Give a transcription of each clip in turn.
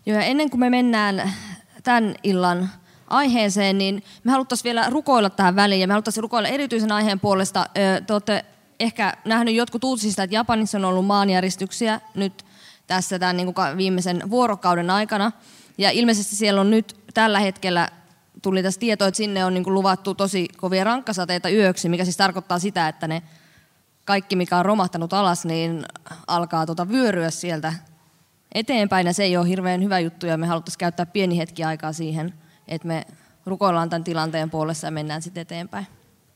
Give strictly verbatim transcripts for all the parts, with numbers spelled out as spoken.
Joo, ja ennen kuin me mennään tämän illan aiheeseen, niin me haluttaisiin vielä rukoilla tähän väliin, ja me haluttaisiin rukoilla erityisen aiheen puolesta. Te olette ehkä nähnyt jotkut uutisista, että Japanissa on ollut maanjäristyksiä nyt tässä tämän niin kuin viimeisen vuorokauden aikana, ja ilmeisesti siellä on nyt tällä hetkellä, tuli tässä tieto, että sinne on niin kuin luvattu tosi kovia rankkasateita yöksi, mikä siis tarkoittaa sitä, että ne kaikki, mikä on romahtanut alas, niin alkaa tuota vyöryä sieltä eteenpäin, ja se ei ole hirveän hyvä juttu, ja me haluttaisiin käyttää pieni hetki aikaa siihen, että me rukoillaan tämän tilanteen puolessa ja mennään sitten eteenpäin.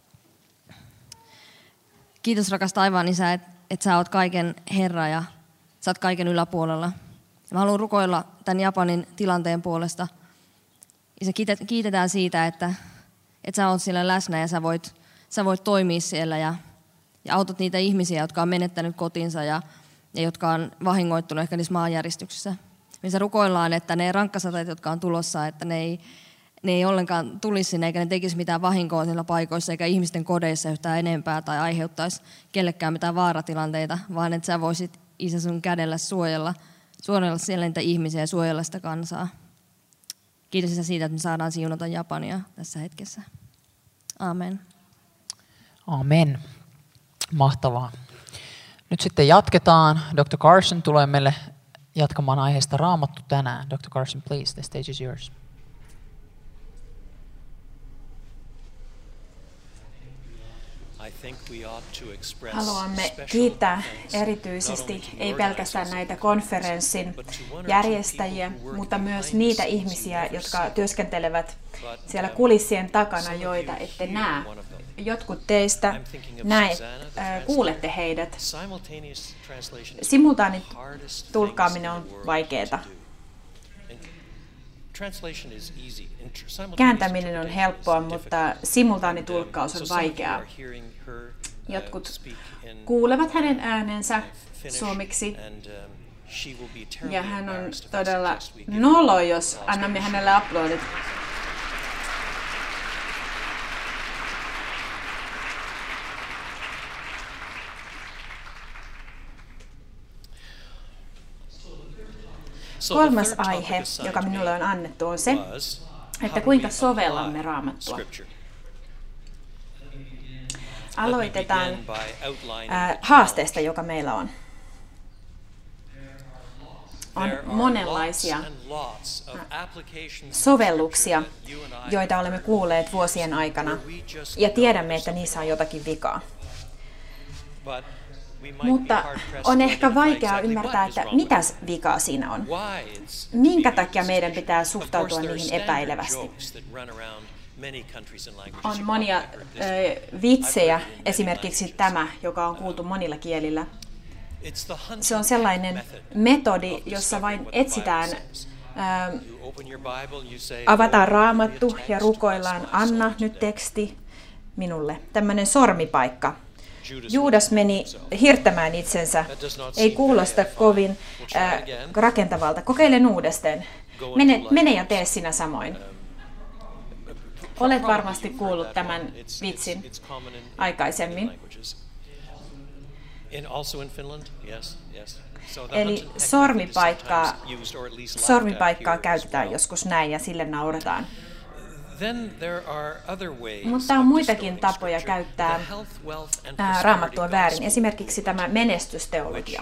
Kiitos rakas taivaan Isä, että et sä oot kaiken Herra ja sä oot kaiken yläpuolella. Mä haluan rukoilla tämän Japanin tilanteen puolesta. Ja kiitetään siitä, että, että sä oot siellä läsnä ja sä voit, sä voit toimia siellä ja, ja autat niitä ihmisiä, jotka on menettänyt kotinsa ja, ja jotka on vahingoittunut ehkä niissä maanjäristyksissä. Missä rukoillaan, että ne rankkasateet, jotka on tulossa, että ne ei, ne ei ollenkaan tulisi sinne eikä ne tekisi mitään vahinkoa siellä paikoissa eikä ihmisten kodeissa yhtään enempää tai aiheuttaisi kellekään mitään vaaratilanteita, vaan että sä voisit Isä sun kädellä suojella, suojella siellä niitä ihmisiä ja suojella sitä kansaa. Kiitos Isä siitä, että me saadaan siunata Japania tässä hetkessä. Amen. Amen. Mahtavaa. Nyt sitten jatketaan. doktor Carson tulee meille jatkamaan aiheesta Raamattu tänään. doktor Carson, please, the stage is yours. Haluamme kiittää erityisesti ei pelkästään näitä konferenssin järjestäjiä, mutta myös niitä ihmisiä, jotka työskentelevät siellä kulissien takana, joita ette näe. Jotkut teistä näet, äh, kuulette heidät. Simultaanitulkkaaminen on vaikeaa. Kääntäminen on helppoa, mutta simultaanitulkkaus on vaikeaa. Jotkut kuulevat hänen äänensä suomeksi, ja hän on todella nolo, jos annamme hänelle aplodit. Kolmas aihe, joka minulle on annettu, on se, että kuinka sovellamme Raamattua. Aloitetaan äh, haasteesta, joka meillä on. On monenlaisia sovelluksia, joita olemme kuulleet vuosien aikana, ja tiedämme, että niissä on jotakin vikaa. Mutta on ehkä vaikeaa ymmärtää, että mitäs vikaa siinä on. Minkä takia meidän pitää suhtautua niihin epäilevästi? On monia äh, vitsejä, esimerkiksi tämä, joka on kuultu monilla kielillä. Se on sellainen metodi, jossa vain etsitään, äh, avataan Raamattu ja rukoillaan, anna nyt teksti minulle. Tämmöinen sormipaikka. Juudas meni hirttämään itsensä. Ei kuulosta kovin äh, rakentavalta. Kokeilen uudestaan. Mene, mene ja tee sinä samoin. Olet varmasti kuullut tämän vitsin aikaisemmin. Eli sormipaikkaa, sormipaikkaa käytetään joskus näin ja sille nauretaan. Mutta on muitakin tapoja käyttää ää, Raamattua väärin. Esimerkiksi tämä menestysteologia.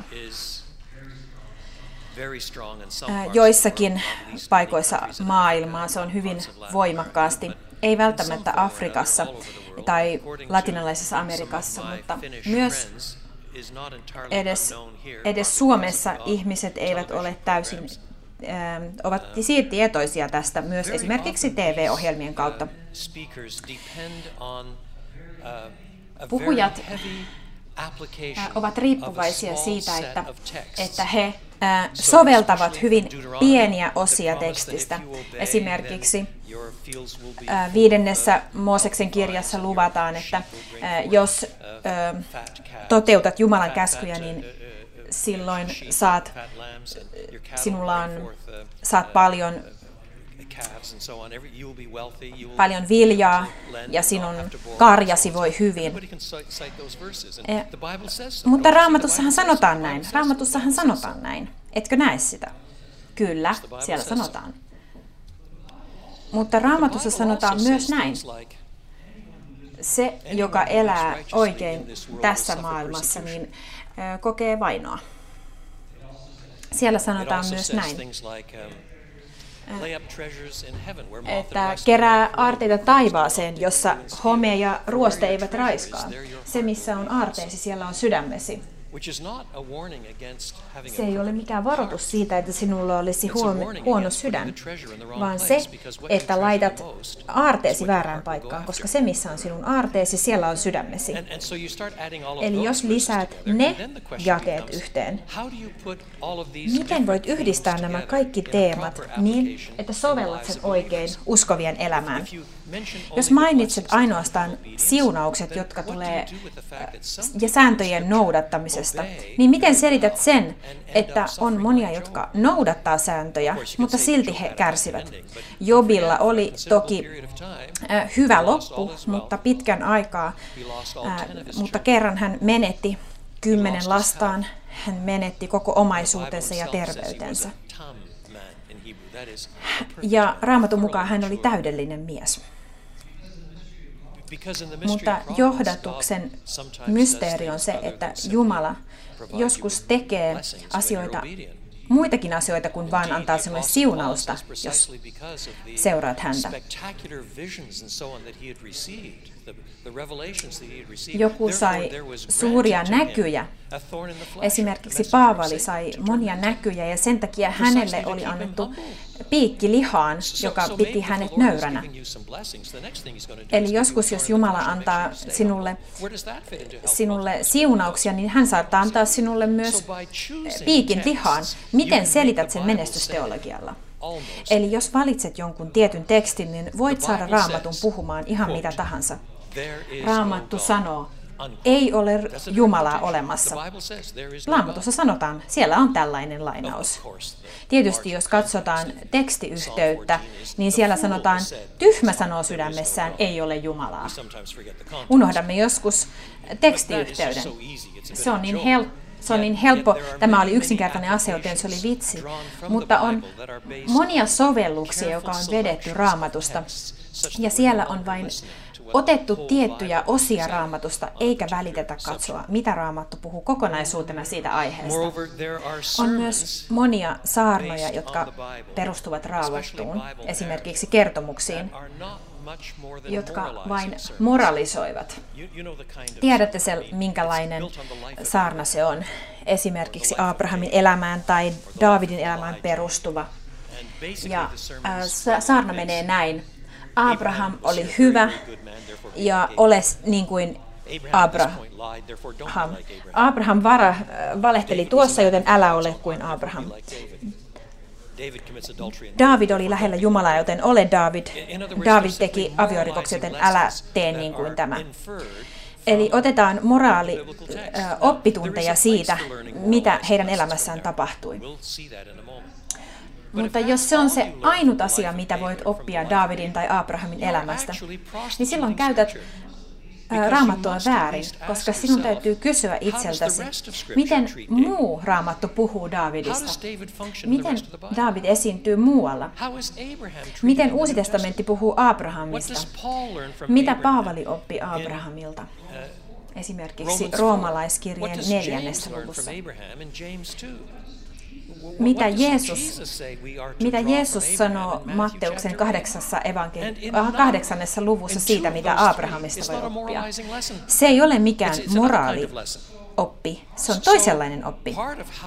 Ää, joissakin paikoissa maailmaa se on hyvin voimakkaasti. Ei välttämättä Afrikassa tai latinalaisessa Amerikassa, mutta myös edes, edes Suomessa ihmiset eivät ole täysin ovat tietoisia tästä myös esimerkiksi T V-ohjelmien kautta. Puhujat ovat riippuvaisia siitä, että, että he soveltavat hyvin pieniä osia tekstistä. Esimerkiksi viidennessä Mooseksen kirjassa luvataan, että jos toteutat Jumalan käskyjä, niin silloin saat, sinulla on, saat paljon, paljon viljaa ja sinun karjasi voi hyvin. Ja, mutta Raamatussahan sanotaan näin. Raamatussahan sanotaan näin. Etkö näe sitä? Kyllä, siellä sanotaan. Mutta Raamatussa sanotaan myös näin. Se, joka elää oikein tässä maailmassa, niin kokee vainoa. Siellä sanotaan myös näin, että kerää aarteita taivaaseen, jossa home ja ruoste eivät raiskaa. Se, missä on aarteesi, siellä on sydämesi. Se ei ole mikään varoitus siitä, että sinulla olisi huono sydän, vaan se, että laitat aarteesi väärään paikkaan, koska se, missä on sinun aarteesi, siellä on sydämesi. Eli jos lisäät ne jakeet yhteen, miten voit yhdistää nämä kaikki teemat niin, että sovellat sen oikein uskovien elämään? Jos mainitset ainoastaan siunaukset, jotka tulee ja sääntöjen noudattamisesta, niin miten selität sen, että on monia, jotka noudattaa sääntöjä, mutta silti he kärsivät? Jobilla oli toki äh, hyvä loppu, mutta pitkän aikaa, äh, mutta kerran hän menetti kymmenen lastaan, hän menetti koko omaisuutensa ja terveytensä. Ja Raamatun mukaan hän oli täydellinen mies. Mutta johdatuksen mysteeri on se, että Jumala joskus tekee asioita, muitakin asioita kuin vaan antaa sinulle siunausta, jos seuraat häntä. Joku sai suuria näkyjä. Esimerkiksi Paavali sai monia näkyjä ja sen takia hänelle oli annettu piikki lihaan, joka piti hänet nöyränä. Eli joskus, jos Jumala antaa sinulle, sinulle siunauksia, niin hän saattaa antaa sinulle myös piikin lihaan. Miten selität sen menestysteologialla? Eli jos valitset jonkun tietyn tekstin, niin voit saada Raamatun puhumaan ihan mitä tahansa. Raamattu sanoo, ei ole Jumalaa olemassa. Raamatussa sanotaan, siellä on tällainen lainaus. Tietysti jos katsotaan tekstiyhteyttä, niin siellä sanotaan, tyhmä sanoo sydämessään, ei ole Jumalaa. Unohdamme joskus tekstiyhteyden. Se on niin helppo. Se on niin helppo. Tämä oli yksinkertainen asia, joten se oli vitsi. Mutta on monia sovelluksia, joka on vedetty Raamatusta. Ja siellä on vain otettu tiettyjä osia Raamatusta, eikä välitetä katsoa, mitä Raamattu puhuu kokonaisuutena siitä aiheesta. On myös monia saarnoja, jotka perustuvat Raamattuun, esimerkiksi kertomuksiin, jotka vain moralisoivat. Tiedätte se, minkälainen saarna se on. Esimerkiksi Abrahamin elämään tai Daavidin elämään perustuva. Ja äh, saarna menee näin. Abraham oli hyvä ja ole niin kuin Abraham. Abraham vara, valehteli tuossa, joten älä ole kuin Abraham. Daavid oli lähellä Jumalaa, joten ole Daavid. Daavid teki aviorikoksia, joten älä tee niin kuin tämä. Eli otetaan moraali oppitunteja siitä, mitä heidän elämässään tapahtui. Mutta jos se on se ainut asia, mitä voit oppia Daavidin tai Abrahamin elämästä, niin silloin käytät Raamattua väärin, koska sinun täytyy kysyä itseltäsi, miten muu Raamattu puhuu Daavidista? Miten Daavid esiintyy muualla? Miten Uusi testamentti puhuu Abrahamista? Mitä Paavali oppi Abrahamilta? Esimerkiksi roomalaiskirjeen neljännessä luvussa. Mitä Jeesus, mitä Jeesus sanoo Matteuksen kahdeksassa evankeli- kahdeksannessa luvussa siitä, mitä Abrahamista voi oppia? Se ei ole mikään moraalioppi, se on toisenlainen oppi.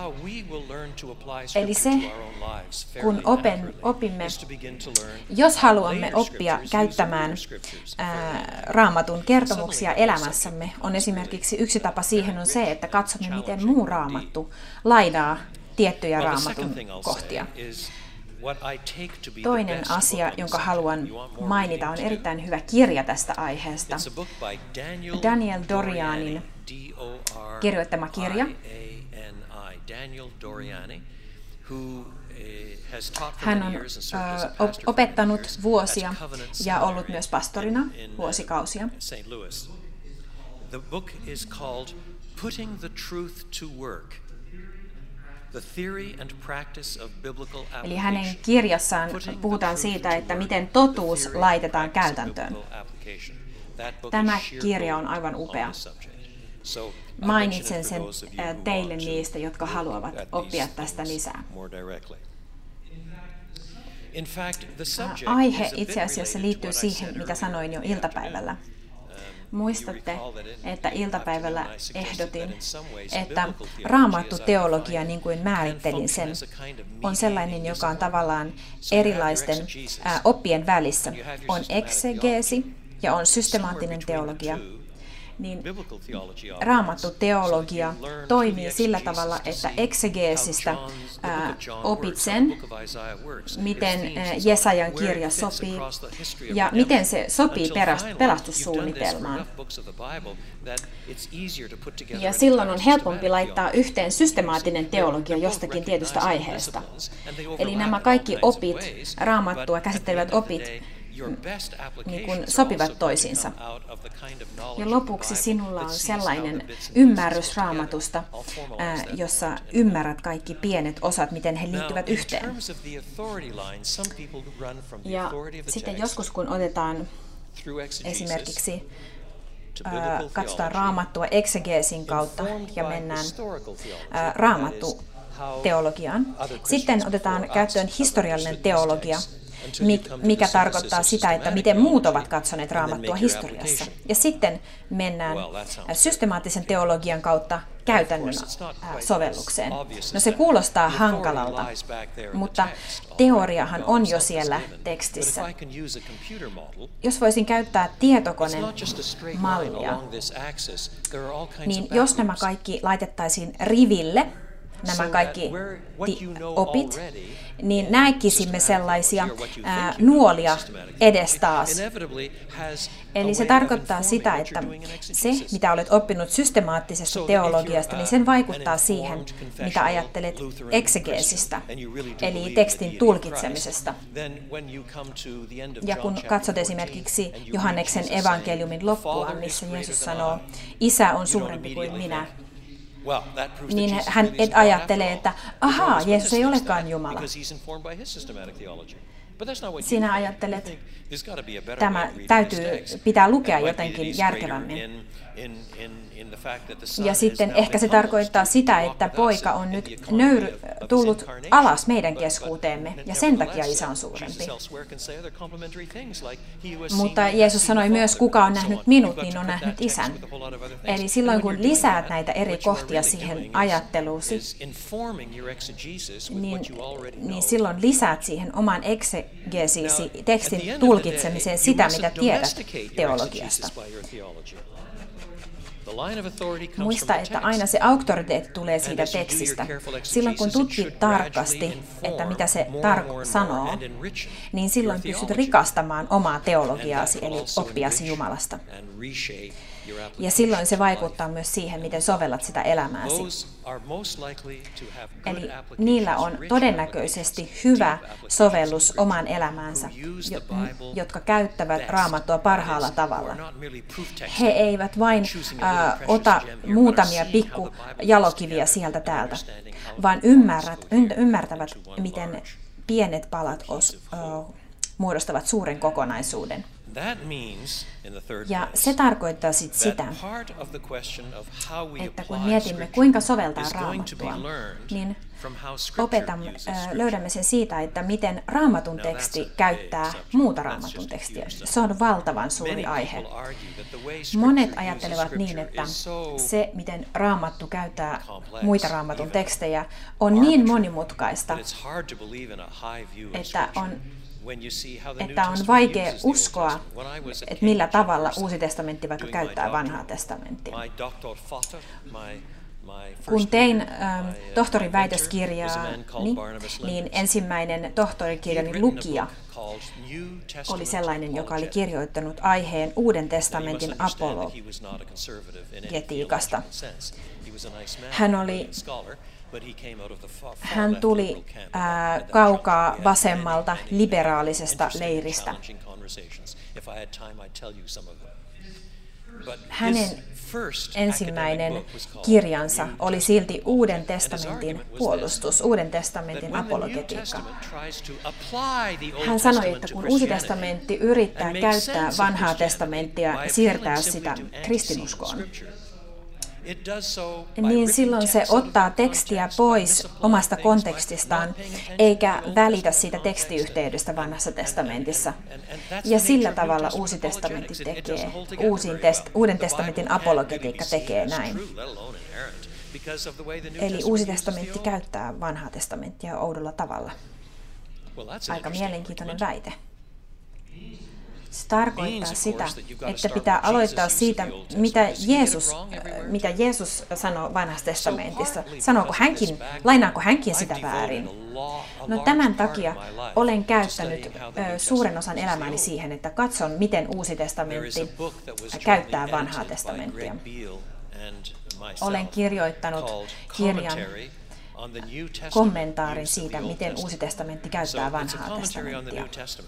Eli se, kun open, opimme, jos haluamme oppia käyttämään ää, Raamatun kertomuksia elämässämme, on esimerkiksi yksi tapa siihen on se, että katsomme, miten muu Raamattu laidaa tiettyjä Raamatun kohtia. Toinen asia, jonka haluan mainita, on erittäin hyvä kirja tästä aiheesta. Daniel Dorianin kirjoittama kirja. Hän on ö, opettanut vuosia ja ollut myös pastorina vuosikausia. The book is called Putting the Truth to Work. Eli hänen kirjassaan puhutaan siitä, että miten totuus laitetaan käytäntöön. Tämä kirja on aivan upea. Mainitsen sen teille niistä, jotka haluavat oppia tästä lisää. Aihe itse asiassa liittyy siihen, mitä sanoin jo iltapäivällä. Muistatte, että iltapäivällä ehdotin, että raamattuteologia, niin kuin määrittelin sen, on sellainen, joka on tavallaan erilaisten oppien välissä. On eksegeesi ja on systemaattinen teologia. Niin raamattuteologia toimii sillä tavalla, että eksegeesistä ää, opit sen, miten Jesajan kirja sopii ja miten se sopii pelastussuunnitelmaan. Ja silloin on helpompi laittaa yhteen systemaattinen teologia jostakin tietystä aiheesta. Eli nämä kaikki opit, raamattua käsittelevät opit, niin kuin sopivat toisiinsa. Ja lopuksi sinulla on sellainen ymmärrys Raamatusta, ää, jossa ymmärrät kaikki pienet osat, miten he liittyvät yhteen. Ja sitten joskus, kun otetaan esimerkiksi ää, katsotaan Raamattua eksegeesin kautta ja mennään ää, Raamattu-teologiaan, sitten otetaan käyttöön historiallinen teologia, mikä tarkoittaa sitä, että miten muut ovat katsoneet Raamattua historiassa. Ja sitten mennään systemaattisen teologian kautta käytännön sovellukseen. No se kuulostaa hankalalta, mutta teoriahan on jo siellä tekstissä. Jos voisin käyttää tietokonemallia, niin jos nämä kaikki laitettaisiin riville, nämä kaikki opit, niin näkisimme sellaisia ää, nuolia edestaas. Eli se tarkoittaa sitä, että se, mitä olet oppinut systemaattisesta teologiasta, niin sen vaikuttaa siihen, mitä ajattelet eksegeesistä, eli tekstin tulkitsemisesta. Ja kun katsot esimerkiksi Johanneksen evankeliumin loppua, missä Jeesus sanoo, Isä on suurempi kuin minä, niin hän et ajattelee, että ahaa, Jeesus ei olekaan Jumala. Sinä ajattelet, tämä täytyy pitää lukea jotenkin järkevämmin. Ja sitten ehkä se tarkoittaa sitä, että poika on nyt nöyry, tullut alas meidän keskuuteemme, ja sen takia Isä on suurempi. Mutta Jeesus sanoi myös, kuka on nähnyt minut, niin on nähnyt Isän. Eli silloin kun lisäät näitä eri kohtia siihen ajatteluusi, niin, niin silloin lisäät siihen oman eksegeesiisi, tekstin tulkitsemiseen sitä, mitä tiedät teologiasta. Muista, että aina se auktoriteetti tulee siitä tekstistä. Silloin kun tutkit tarkasti, että mitä se tar- sanoo, niin silloin pystyt rikastamaan omaa teologiaasi, eli oppiasi Jumalasta. Ja silloin se vaikuttaa myös siihen, miten sovellat sitä elämääsi. Eli niillä on todennäköisesti hyvä sovellus omaan elämäänsä, jotka käyttävät Raamattua parhaalla tavalla. He eivät vain äh, ota muutamia pikku jalokiviä sieltä täältä, vaan ymmärrät, ymmärtävät, miten pienet palat os, äh, muodostavat suuren kokonaisuuden. Ja se tarkoittaa sit sitä, että kun mietimme, kuinka soveltaa Raamattua, niin opetamme, löydämme sen siitä, että miten Raamatun teksti käyttää muuta Raamatun tekstiä. Se on valtavan suuri aihe. Monet ajattelevat niin, että se, miten Raamattu käyttää muita Raamatun tekstejä, on niin monimutkaista, että on että on vaikea uskoa, että millä tavalla Uusi testamentti vaikka käyttää Vanhaa testamenttia. Kun tein ähm, tohtorin väitöskirjaa, niin, niin ensimmäinen tohtorikirjani lukija oli sellainen, joka oli kirjoittanut aiheen Uuden testamentin apologetiikasta. Hän oli Hän tuli ää, kaukaa vasemmalta liberaalisesta leiristä. hänen ensimmäinen kirjansa oli silti Uuden testamentin puolustus, Uuden testamentin apologetiikka. Hän sanoi, että kun Uusi testamentti yrittää käyttää vanhaa testamenttia ja siirtää sitä kristinuskoon, niin silloin se ottaa tekstiä pois omasta kontekstistaan, eikä välitä siitä tekstiyhteydestä vanhassa testamentissa. Ja sillä tavalla Uusi testamentti tekee, uusin test, Uuden testamentin apologetiikka tekee näin. Eli Uusi testamentti käyttää vanhaa testamenttia oudolla tavalla. Aika mielenkiintoinen väite. Se tarkoittaa sitä, että pitää aloittaa siitä, mitä Jeesus, mitä Jeesus sanoo vanhassa testamentissa. Sanooko hänkin, lainaako hänkin sitä väärin? No tämän takia olen käyttänyt ö, suuren osan elämääni siihen, että katson, miten Uusi testamentti käyttää vanhaa testamenttia. Olen kirjoittanut kirjan kommentaarin siitä, miten Uusi testamentti käyttää vanhaa testamenttia.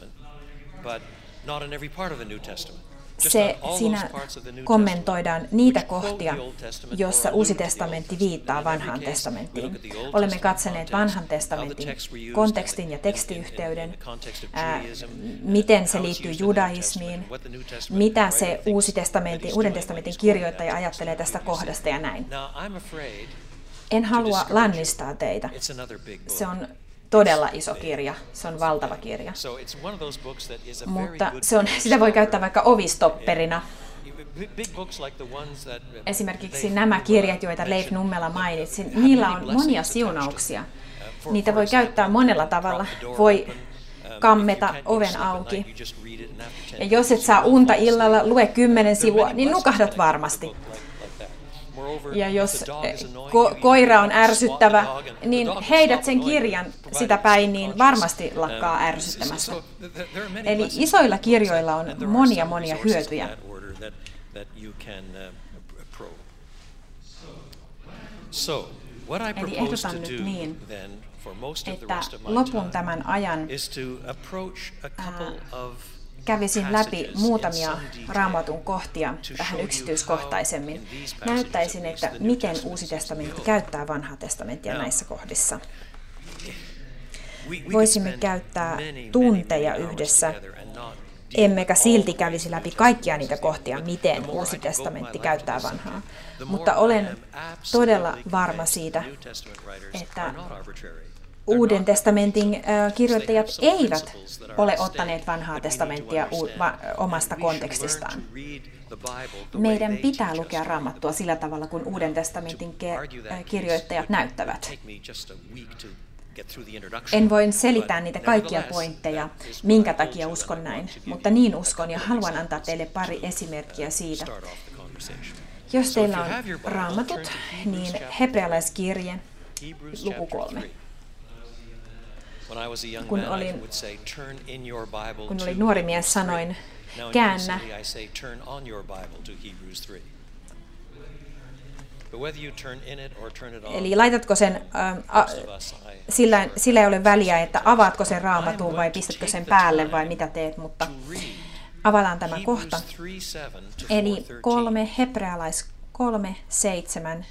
Se, siinä kommentoidaan niitä kohtia, joissa Uusi testamentti viittaa vanhaan testamenttiin. Olemme katsoneet vanhan testamentin kontekstin ja tekstiyhteyden, ää, miten se liittyy judaismiin, mitä se Uusi testamentti, Uuden testamentin kirjoittaja ajattelee tästä kohdasta ja näin. En halua lannistaa teitä. Se on todella iso kirja, se on valtava kirja, mutta se on, sitä voi käyttää vaikka ovistopperina. Esimerkiksi nämä kirjat, joita Leif Nummela mainitsi, niillä on monia siunauksia. Niitä voi käyttää monella tavalla. Voi kammeta oven auki. Ja jos et saa unta illalla, lue kymmenen sivua, niin nukahdat varmasti. Ja jos ko- koira on ärsyttävä, niin heidät sen kirjan sitä päin, niin varmasti lakkaa ärsyttämässä. Eli isoilla kirjoilla on monia monia hyötyjä. Eli ehdotan nyt niin, että lopun tämän ajan ää, kävisin läpi muutamia Raamatun kohtia vähän yksityiskohtaisemmin. Näyttäisin, että miten Uusi testamentti käyttää vanhaa testamenttia näissä kohdissa. Voisimme käyttää tunteja yhdessä, emmekä silti kävisi läpi kaikkia niitä kohtia, miten Uusi testamentti käyttää vanhaa. Mutta olen todella varma siitä, että Uuden testamentin kirjoittajat eivät ole ottaneet vanhaa testamenttia omasta kontekstistaan. Meidän pitää lukea Raamattua sillä tavalla, kun Uuden testamentin kirjoittajat näyttävät. En voi selittää niitä kaikkia pointteja, minkä takia uskon näin, mutta niin uskon ja haluan antaa teille pari esimerkkiä siitä. Jos teillä on Raamatut, niin hebrealaiskirje, luku kolme. Kun olin, kun olin nuori mies, sanoin, käännä. Eli laitatko sen, äh, a, sillä, sillä ei ole väliä, että avaatko sen Raamatun vai pistätkö sen päälle vai mitä teet, mutta avataan tämä kohta. Eli kolme, hebrealais kolme, seitsemän.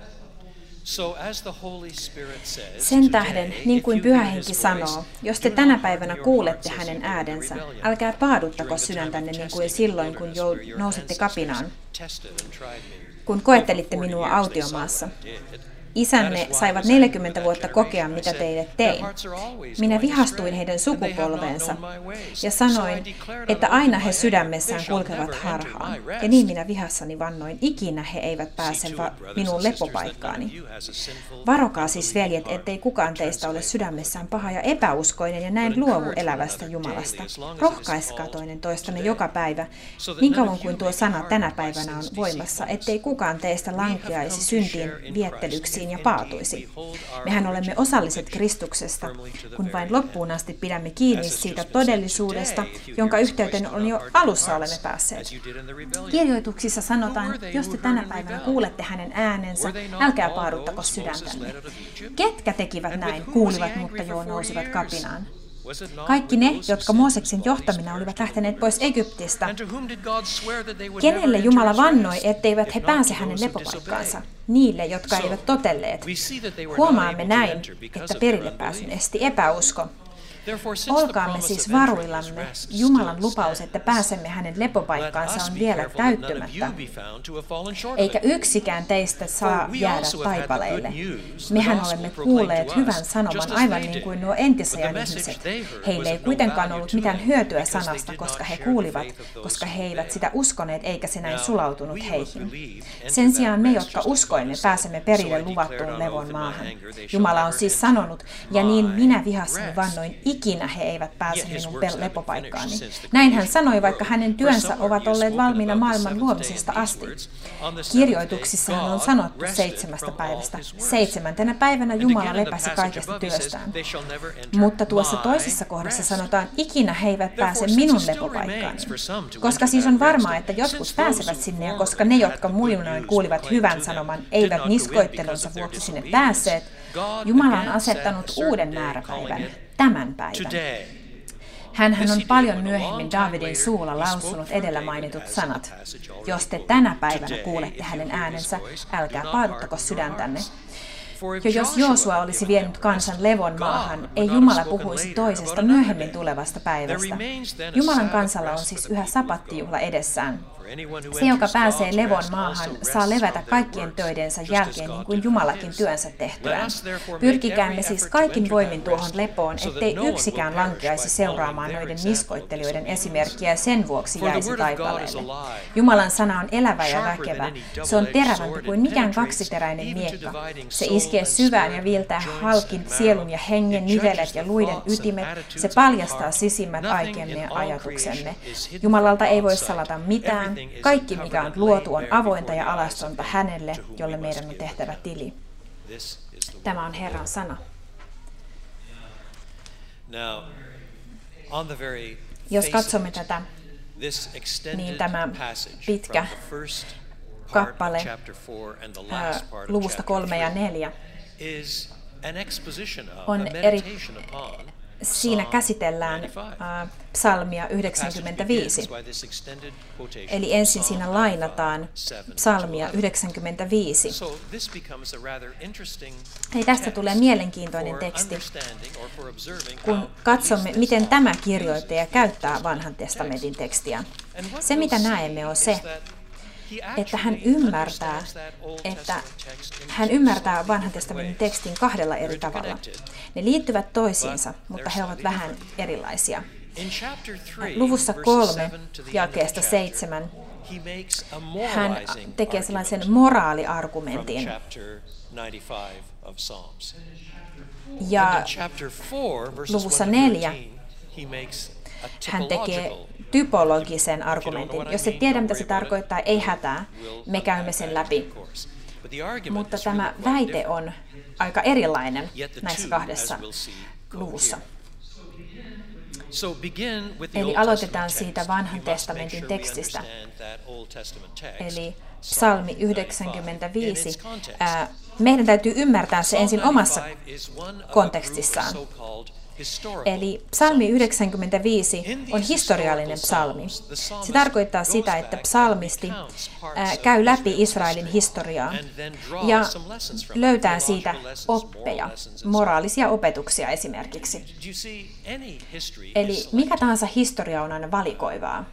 Sen tähden, niin kuin Pyhä Henki sanoo, jos te tänä päivänä kuulette hänen äänensä, älkää paaduttako sydäntänne niin kuin silloin, kun nousitte kapinaan, kun koettelitte minua autiomaassa. Isänne saivat neljäkymmentä vuotta kokea, mitä teille tein. Minä vihastuin heidän sukupolveensa ja sanoin, että aina he sydämessään kulkevat harhaan. Ja niin minä vihassani vannoin, ikinä he eivät pääse va- minun lepopaikkaani. Varokaa siis, veljet, ettei kukaan teistä ole sydämessään paha ja epäuskoinen ja näin luovu elävästä Jumalasta. Rohkaiskaa toinen toistanne joka päivä, niin kauan kuin tuo sana tänä päivänä on voimassa, ettei kukaan teistä lankeaisi syntiin viettelyksi ja paatuisi. Mehän olemme osalliset Kristuksesta, kun vain loppuun asti pidämme kiinni siitä todellisuudesta, jonka yhteyteen on jo alussa olemme päässeet. Kirjoituksissa sanotaan, jos te tänä päivänä kuulette hänen äänensä, älkää paaduttako sydäntänne. Ketkä tekivät näin, kuulivat, mutta jo nousivat kapinaan? Kaikki ne, jotka Mooseksen johtamina olivat lähteneet pois Egyptistä. Kenelle Jumala vannoi, etteivät he pääse hänen lepopaikkaansa? Niille, jotka eivät totelleet. Huomaamme näin, että perille pääsyn esti epäusko. Olkaamme siis varuillamme. Jumalan lupaus, että pääsemme hänen lepopaikkaansa, on vielä täyttymättä. Eikä yksikään teistä saa jäädä taipaleille. Mehän olemme kuulleet hyvän sanoman aivan niin kuin nuo entisajan ihmiset. Heille ei kuitenkaan ollut mitään hyötyä sanasta, koska he kuulivat, koska he eivät sitä uskoneet eikä se näin sulautunut heihin. Sen sijaan me, jotka uskoimme, pääsemme perille luvattuun levon maahan. Jumala on siis sanonut, ja niin minä vihassani vannoin, ikinä he eivät pääse minun lepopaikkaani. Näin hän sanoi, vaikka hänen työnsä ovat olleet valmiina maailman luomisesta asti. Kirjoituksissahan on sanottu seitsemästä päivästä. Seitsemäntenä päivänä Jumala lepäsi kaikesta työstään. Mutta tuossa toisessa kohdassa sanotaan, ikinä he eivät pääse minun lepopaikkaani. Koska siis on varmaa, että jotkut pääsevät sinne, ja koska ne, jotka muinoin kuulivat hyvän sanoman, eivät niskoittelunsa vuoksi sinne päässeet, Jumala on asettanut uuden määräpäivän, tämän päivän. Hänhän on paljon myöhemmin Daavidin suulla lausunut edellä mainitut sanat. Jos te tänä päivänä kuulette hänen äänensä, älkää paaduttako sydäntänne. Jo jos Joosua olisi vienyt kansan levon maahan, ei Jumala puhuisi toisesta myöhemmin tulevasta päivästä. Jumalan kansalla on siis yhä sapattijuhla edessään. Se, joka pääsee levon maahan, saa levätä kaikkien töidensä jälkeen niin kuin Jumalakin työnsä tehtyään. Pyrkikäämme siis kaikin voimin tuohon lepoon, ettei yksikään lankeaisi seuraamaan noiden niskoittelijoiden esimerkkiä ja sen vuoksi jäisi taipaleelle. Jumalan sana on elävä ja väkevä. Se on terävämpi kuin mikään kaksiteräinen miekka. Se iskee syvään ja viiltää halkin sielun ja hengen nivelet ja luiden ytimet. Se paljastaa sisimmät aikeemme ja ajatuksemme. Jumalalta ei voi salata mitään. Kaikki, mikä on luotu, on avointa ja alastonta hänelle, jolle meidän on tehtävä tili. Tämä on Herran sana. Jos katsomme tätä, niin tämä pitkä kappale ää, luvusta kolme ja neljä on eri... Siinä käsitellään äh, psalmia yhdeksänkymmentäviisi. Eli ensin siinä lainataan psalmia yhdeksänkymmentäviisi. Eli tästä tulee mielenkiintoinen teksti, kun katsomme, miten tämä kirjoittaja käyttää vanhan testamentin tekstiä. Se, mitä näemme, on se, että hän ymmärtää, että hän ymmärtää vanhan testamentin tekstin kahdella eri tavalla. Ne liittyvät toisiinsa, mutta he ovat vähän erilaisia. Luvussa kolme, jakeesta seitsemän, hän tekee sellaisen moraaliargumentin. Ja luvussa neljä hän tekee typologisen argumentin. Jos et tiedä, mitä se tarkoittaa, ei hätää. Me käymme sen läpi. Mutta tämä väite on aika erilainen näissä kahdessa luvussa. Eli aloitetaan siitä vanhan testamentin tekstistä. Eli psalmi yhdeksänkymmentäviisi. Ää, meidän täytyy ymmärtää se ensin omassa kontekstissaan. Eli psalmi yhdeksänkymmentäviisi on historiallinen psalmi. Se tarkoittaa sitä, että psalmisti ää, käy läpi Israelin historiaa ja löytää siitä oppeja, moraalisia opetuksia esimerkiksi. Eli mikä tahansa historia on aina valikoivaa.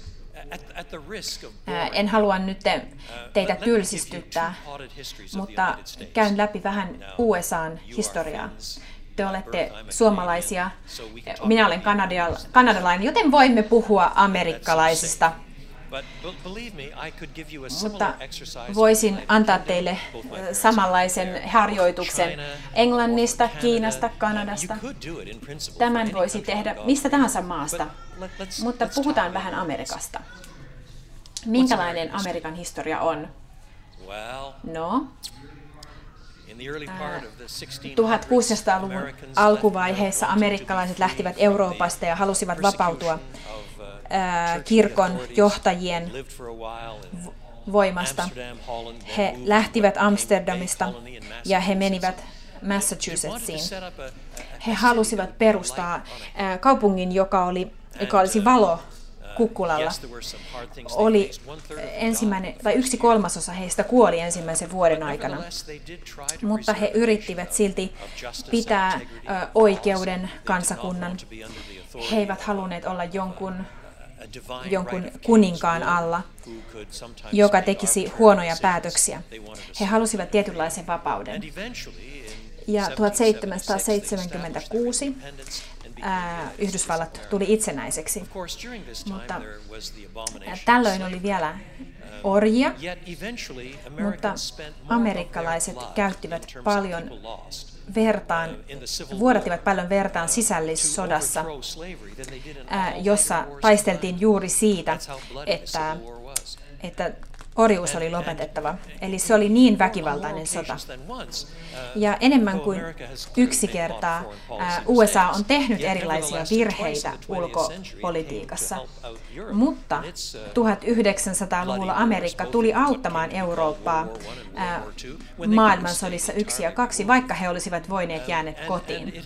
Ää, en halua nyt te, teitä tylsistyttää, mutta käyn läpi vähän U S A:n historiaa. Te olette suomalaisia, minä olen kanadalainen, joten voimme puhua amerikkalaisista. Mutta voisin antaa teille samanlaisen harjoituksen Englannista, Kiinasta, Kanadasta. Tämän voisi tehdä mistä tahansa maasta, mutta puhutaan vähän Amerikasta. Minkälainen Amerikan historia on? No, tuhatkuusisataaluvun alkuvaiheessa amerikkalaiset lähtivät Euroopasta ja halusivat vapautua ää, kirkon johtajien voimasta. He lähtivät Amsterdamista ja he menivät Massachusettsiin. He halusivat perustaa kaupungin, joka, oli, joka olisi valo kukkulalla. Oli ensimmäinen, tai yksi kolmasosa heistä kuoli ensimmäisen vuoden aikana, mutta he yrittivät silti pitää oikeuden kansakunnan. He eivät halunneet olla jonkun, jonkun kuninkaan alla, joka tekisi huonoja päätöksiä. He halusivat tietynlaisen vapauden. Ja tuhatseitsemänsataaseitsemänkymmentäkuusi ää, Yhdysvallat tuli itsenäiseksi, mutta tällöin oli vielä orjia, mutta amerikkalaiset käyttivät paljon vertaan, vuodattivat paljon vertaan sisällissodassa, ää, jossa taisteltiin juuri siitä, että, että orjuus oli lopetettava. Eli se oli niin väkivaltainen sota. Ja enemmän kuin yksi kertaa U S A on tehnyt erilaisia virheitä ulkopolitiikassa, mutta tuhatyhdeksänsataaluvulla Amerikka tuli auttamaan Eurooppaa maailmansodissa yksi ja kaksi, vaikka he olisivat voineet jääneet kotiin.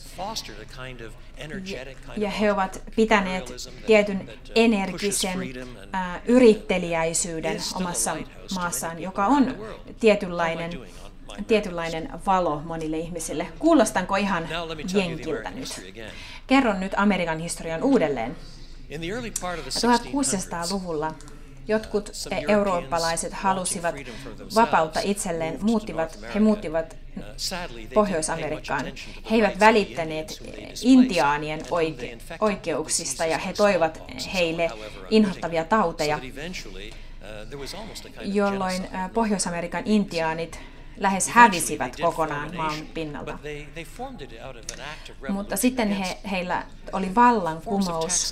Ja he ovat pitäneet tietyn energisen ää, yritteliäisyyden omassa maassaan, joka on tietynlainen, tietynlainen valo monille ihmisille. Kuulostanko ihan jenkiltä nyt? Kerron nyt Amerikan historian uudelleen. tuhatkuusisataaluvulla jotkut eurooppalaiset halusivat vapautta itselleen, muuttivat, he muuttivat Pohjois-Amerikkaan. He eivät välittäneet intiaanien oike- oikeuksista ja he toivat heille inhottavia tauteja, jolloin Pohjois-Amerikan intiaanit lähes hävisivät kokonaan maan pinnalta. Mutta sitten he, heillä oli vallankumous.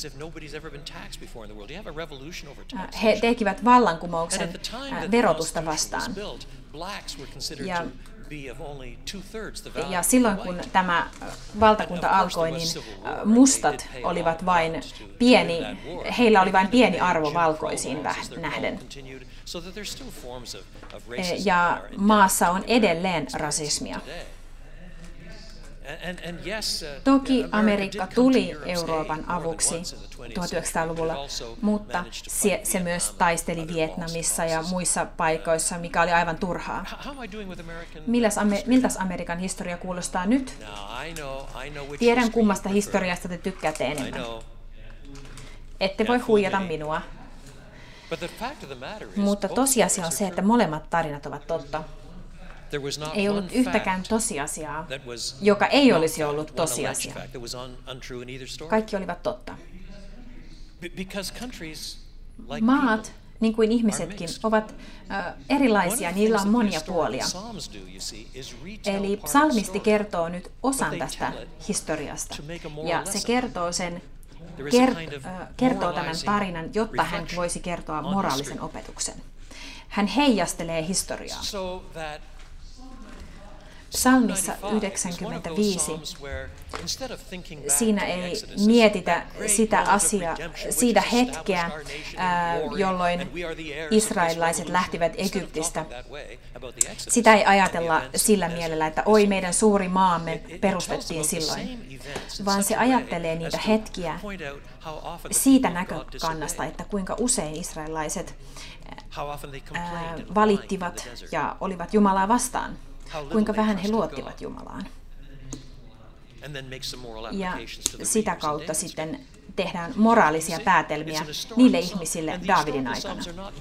He tekivät vallankumouksen verotusta vastaan. Ja, ja silloin kun tämä valtakunta alkoi, niin mustat olivat vain pieni, heillä oli vain pieni arvo valkoisiin nähden. Ja maassa on edelleen rasismia. Toki Amerikka tuli Euroopan avuksi tuhatyhdeksänsataaluvulla, mutta se, se myös taisteli Vietnamissa ja muissa paikoissa, mikä oli aivan turhaa. Milläs, miltäs Amerikan historia kuulostaa nyt? Tiedän, kummasta historiasta te tykkäätte enemmän. Ette voi huijata minua. Mutta tosiasia on se, että molemmat tarinat ovat totta. Ei ollut yhtäkään tosiasiaa, joka ei olisi ollut tosiasia. Kaikki olivat totta. Maat, niin kuin ihmisetkin, ovat äh, erilaisia, niillä on monia puolia. Eli psalmisti kertoo nyt osan tästä historiasta, ja se kertoo sen Kert, äh, kertoo tämän tarinan, jotta hän voisi kertoa moraalisen opetuksen. Hän heijastelee historiaa. Psalmissa yhdeksänkymmentäviisi, siinä ei mietitä sitä asiaa, siitä hetkeä, ää, jolloin israelilaiset lähtivät Egyptistä. Sitä ei ajatella sillä mielellä, että oi, meidän suuri maamme perustettiin silloin, vaan se ajattelee niitä hetkiä siitä näkökannasta, että kuinka usein israelilaiset ää, valittivat ja olivat Jumalaa vastaan. Kuinka vähän he luottivat Jumalaan. Ja sitä kautta sitten tehdään moraalisia päätelmiä niille ihmisille Daavidin aikana.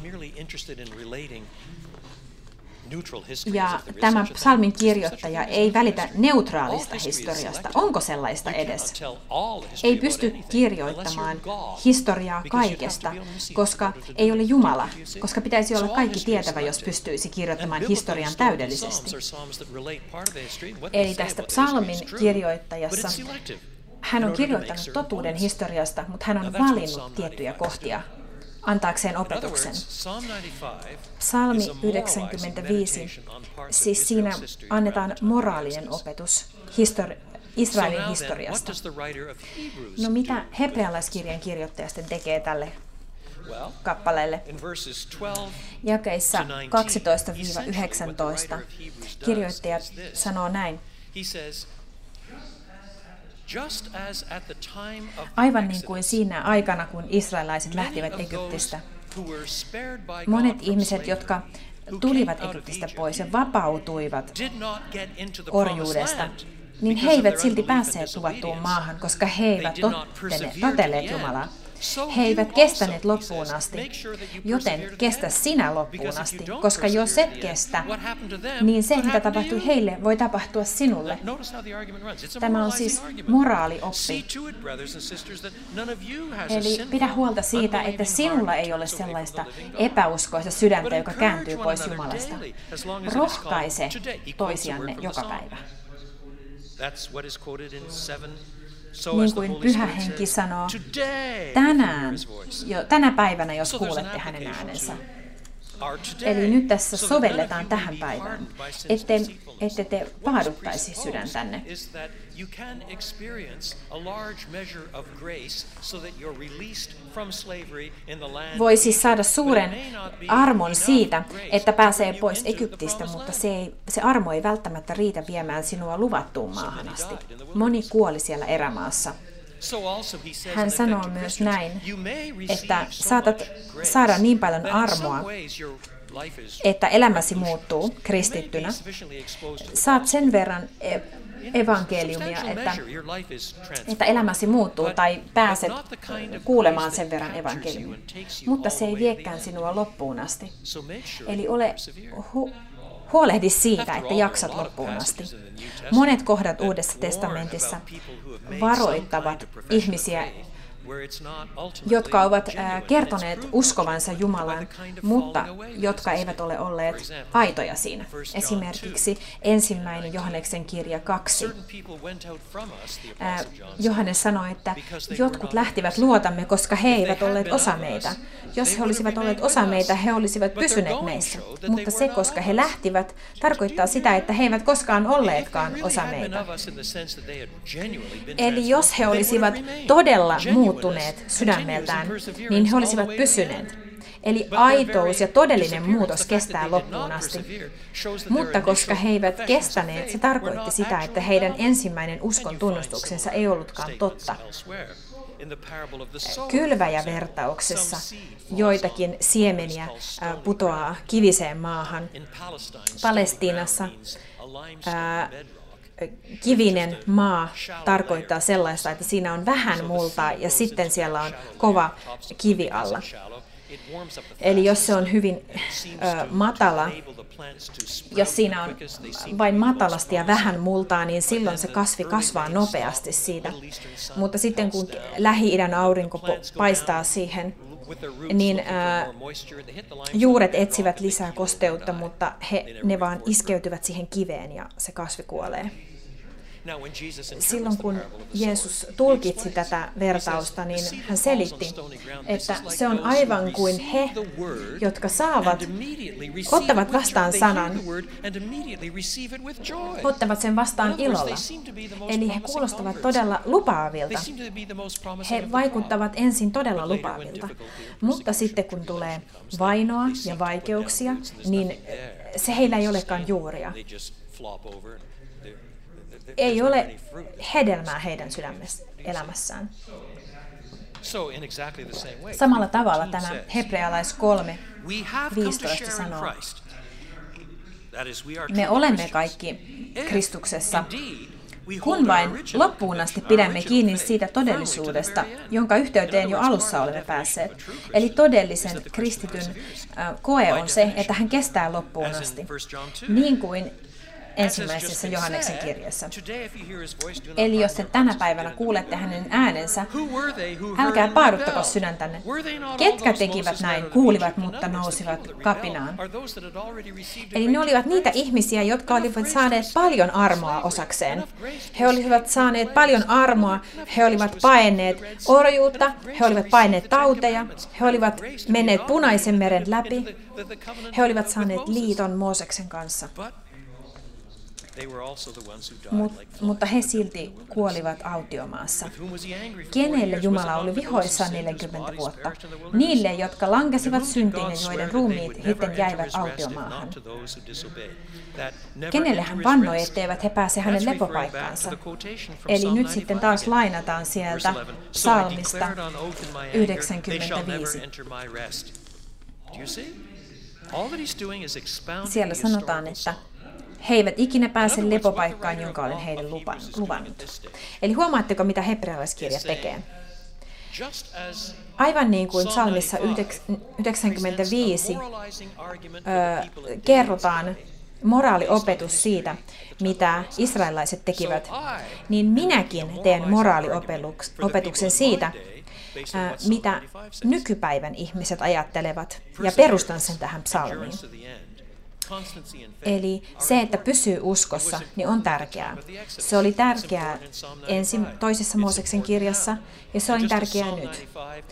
Ja tämä psalmin kirjoittaja ei välitä neutraalista historiasta. Onko sellaista edes? Ei pysty kirjoittamaan historiaa kaikesta, koska ei ole Jumala, koska pitäisi olla kaikki tietävä, jos pystyisi kirjoittamaan historian täydellisesti. Eli tästä psalmin kirjoittajassa hän on kirjoittanut totuuden historiasta, mutta hän on valinnut tiettyjä kohtia antaakseen opetuksen. Psalmi yhdeksänkymmentäviisi, siis siinä annetaan moraalinen opetus histori- Israelin historiasta. No mitä hebrealaiskirjan kirjoittaja sitten tekee tälle kappaleelle. Jakeissa kaksitoista yhdeksäntoista kirjoittajat sanoo näin. Aivan niin kuin siinä aikana, kun israelaiset lähtivät Egyptistä, monet ihmiset, jotka tulivat Egyptistä pois ja vapautuivat orjuudesta, niin he eivät silti päässeet luvattuun maahan, koska he eivät totelleet Jumalaa. He eivät kestäneet loppuun asti, joten kestä sinä loppuun asti, koska jos et kestä, niin se, mitä tapahtui heille, voi tapahtua sinulle. Tämä on siis moraalioppi. Eli pidä huolta siitä, että sinulla ei ole sellaista epäuskoista sydäntä, joka kääntyy pois Jumalasta. Rohkaise toisianne joka päivä. Niin kuin Pyhä Henki sanoo, tänään, jo, tänä päivänä, jos kuulette hänen äänensä. Eli nyt tässä sovelletaan tähän päivään, ette, ette te paaduttaisi sydäntänne. Voi siis saada suuren armon siitä, että pääsee pois Egyptistä, mutta se, ei, se armo ei välttämättä riitä viemään sinua luvattuun maahan asti. Moni kuoli siellä erämaassa. Hän sanoo myös näin, että saatat saada niin paljon armoa, että elämäsi muuttuu kristittynä. Saat sen verran evankeliumia, että, että elämäsi muuttuu tai pääset kuulemaan sen verran evankeliumia. Mutta se ei viekään sinua loppuun asti. Eli ole hu- huolehdi siitä, että jaksat loppuun asti. Monet kohdat Uudessa testamentissa varoittavat ihmisiä, jotka ovat kertoneet uskovansa Jumalan, mutta jotka eivät ole olleet aitoja siinä. Esimerkiksi ensimmäinen Johanneksen kirja kaksi. Johannes sanoi, että jotkut lähtivät luotamme, koska he eivät olleet osa meitä. Jos he olisivat olleet osa meitä, he olisivat pysyneet meissä. Mutta se, koska he lähtivät, tarkoittaa sitä, että he eivät koskaan olleetkaan osa meitä. Eli jos he olisivat todella muuttuneet sydämeltään, niin he olisivat pysyneet. Eli aitous ja todellinen muutos kestää loppuun asti. Mutta koska he eivät kestäneet, se tarkoitti sitä, että heidän ensimmäinen uskon tunnustuksensa ei ollutkaan totta. Kylväjävertauksessa joitakin siemeniä putoaa kiviseen maahan. Palestiinassa ää, kivinen maa tarkoittaa sellaista, että siinä on vähän multaa ja sitten siellä on kova kivi alla. Eli jos se on hyvin ö, matala, jos siinä on vain matalasti ja vähän multaa, niin silloin se kasvi kasvaa nopeasti siitä. Mutta sitten kun Lähi-idän aurinko paistaa siihen, niin ää, juuret etsivät lisää kosteutta, mutta he, ne vaan iskeytyvät siihen kiveen ja se kasvi kuolee. Silloin kun Jeesus tulkitsi tätä vertausta, niin hän selitti, että se on aivan kuin he, jotka saavat, ottavat vastaan sanan, ottavat sen vastaan ilolla. Eli he kuulostavat todella lupaavilta. He vaikuttavat ensin todella lupaavilta, mutta sitten kun tulee vainoa ja vaikeuksia, niin se heillä ei olekaan juuria. Ei ole hedelmää heidän sydämessä elämässään. Samalla tavalla tämä Hebrealais kolme viisitoista sanoo, me olemme kaikki Kristuksessa, kun vain loppuun asti pidämme kiinni siitä todellisuudesta, jonka yhteyteen jo alussa olemme päässeet. Eli todellisen kristityn koe on se, että hän kestää loppuun asti, niin kuin ensimmäisessä Johanneksen kirjassa. Eli jos te tänä päivänä kuulette hänen äänensä, älkää paaduttako sydäntänne. Ketkä tekivät näin, kuulivat, mutta nousivat kapinaan? Eli ne olivat niitä ihmisiä, jotka olivat saaneet paljon armoa osakseen. He olivat saaneet paljon armoa, he olivat paenneet orjuutta, he olivat paenneet tauteja, he olivat menneet Punaisen meren läpi, he olivat saaneet liiton Mooseksen kanssa. Mut, mutta he silti kuolivat autiomaassa. Kenelle Jumala oli vihoissaan neljäkymmentä vuotta? Niille, jotka lankesivat syntiin ja joiden ruumiit sitten jäivät autiomaahan. Kenelle hän vannoi, etteivät he pääse hänen lepopaikkaansa? Eli nyt sitten taas lainataan sieltä psalmista yhdeksänkymmentäviisi. Siellä sanotaan, että he eivät ikinä pääse lepopaikkaan, jonka olen heille luvannut. Eli huomaatteko, mitä hebrealaiskirja tekee? Aivan niin kuin psalmissa yhdeksänkymmentäviisi ö, kerrotaan moraaliopetus siitä, mitä israelilaiset tekivät, niin minäkin teen moraaliopetuksen siitä, mitä nykypäivän ihmiset ajattelevat, ja perustan sen tähän psalmiin. Eli se, että pysyy uskossa, niin on tärkeää. Se oli tärkeää ensin toisessa Mooseksen kirjassa, ja se oli tärkeää nyt.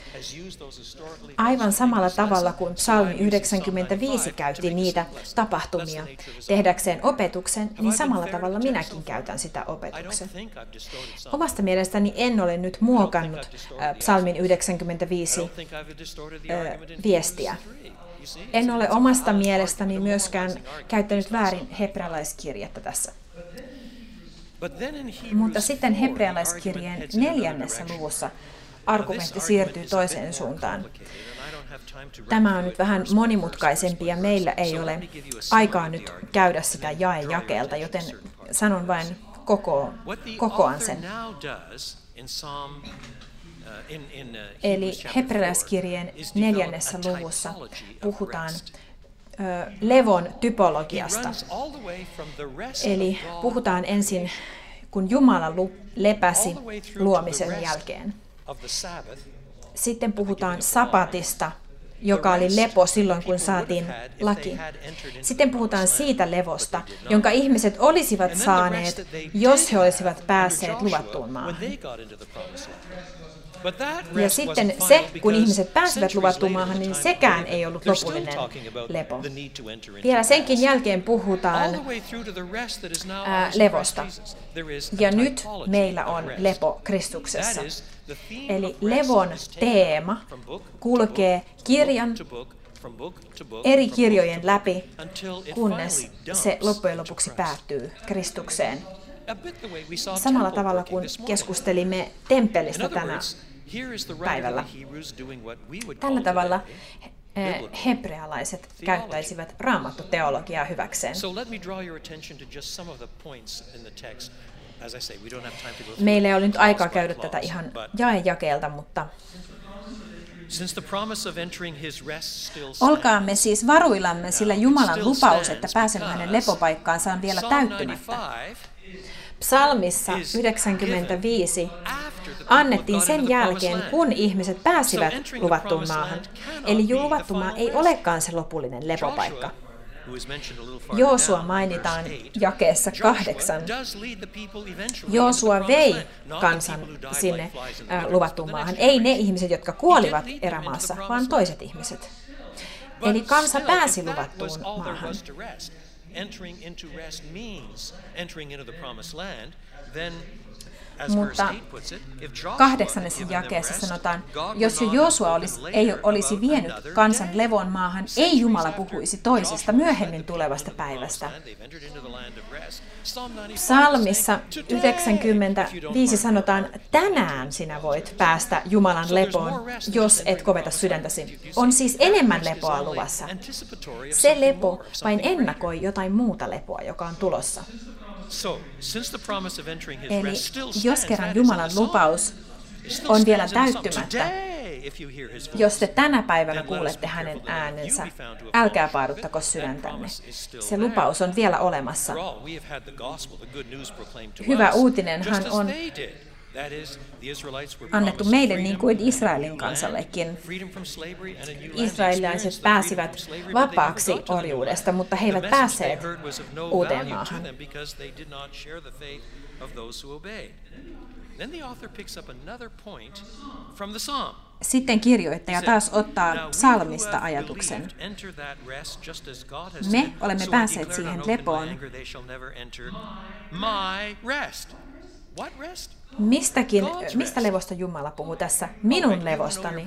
Aivan samalla tavalla kuin psalmi yhdeksänkymmentäviisi käytti niitä tapahtumia tehdäkseen opetuksen, niin samalla tavalla minäkin käytän sitä opetuksen. Omasta mielestäni en ole nyt muokannut psalmin yhdeksänkymmentäviisi viestiä. En ole omasta mielestäni myöskään käyttänyt väärin hebrealaiskirjettä tässä. Mutta sitten hebrealaiskirjeen neljännessä luvussa argumentti siirtyy toiseen suuntaan. Tämä on nyt vähän monimutkaisempi ja meillä ei ole aikaa nyt käydä sitä jae jakeelta, joten sanon vain koko, kokoan sen. Eli hebrealaiskirjeen neljännessä luvussa puhutaan ö, levon typologiasta. Eli puhutaan ensin, kun Jumala lepäsi luomisen jälkeen. Sitten puhutaan sapatista, joka oli lepo silloin, kun saatiin laki. Sitten puhutaan siitä levosta, jonka ihmiset olisivat saaneet, jos he olisivat päässeet luvattuun maahan. Ja sitten se, kun ihmiset pääsivät luvattuun maahan, niin sekään ei ollut lopullinen lepo. Vielä senkin jälkeen puhutaan ää, levosta. Ja nyt meillä on lepo Kristuksessa. Eli levon teema kulkee kirjan eri kirjojen läpi, kunnes se loppujen lopuksi päättyy Kristukseen. Samalla tavalla kuin keskustelimme temppelistä tänä päivällä. Tällä tavalla hebrealaiset käyttäisivät raamattuteologiaa hyväkseen. Meillä ei ole nyt aikaa käydä tätä ihan jae-jakeelta, mutta olkaamme siis varuillamme, sillä Jumalan lupaus, että pääsemme hänen lepopaikkaansa, on vielä täyttymättä. Psalmissa yhdeksänkymmentäviisi annettiin sen jälkeen, kun ihmiset pääsivät luvattuun maahan. Eli luvattu maa ei olekaan se lopullinen lepopaikka. Joosua mainitaan jakeessa kahdeksan. Joosua vei kansan sinne äh, luvattuun maahan. Ei ne ihmiset, jotka kuolivat erämaassa, vaan toiset ihmiset. Eli kansa pääsi luvattuun maahan. Mutta kahdeksannessa jakeessa sanotaan, jos jo Joosua olisi, ei olisi vienyt kansan levon maahan, ei Jumala puhuisi toisesta myöhemmin tulevasta päivästä. Psalmissa yhdeksänkymmentäviisi sanotaan, tänään sinä voit päästä Jumalan lepoon, jos et koveta sydäntäsi. On siis enemmän lepoa luvassa. Se lepo vain ennakoi jotain muuta lepoa, joka on tulossa. Eli jos kerran Jumalan lupaus on vielä täyttymättä, jos te tänä päivänä kuulette hänen äänensä, älkää paaduttako sydäntänne. Se lupaus on vielä olemassa. Hyvä uutinenhan on annettu meille niin kuin Israelin kansallekin. Israelilaiset pääsivät vapaaksi orjuudesta, mutta he eivät päässeet uuteen maahan. sitten kirjoittaja taas ottaa psalmista ajatuksen. Me olemme päässeet siihen lepoon. Mistäkin, mistä levosta Jumala puhuu tässä? Minun levostani.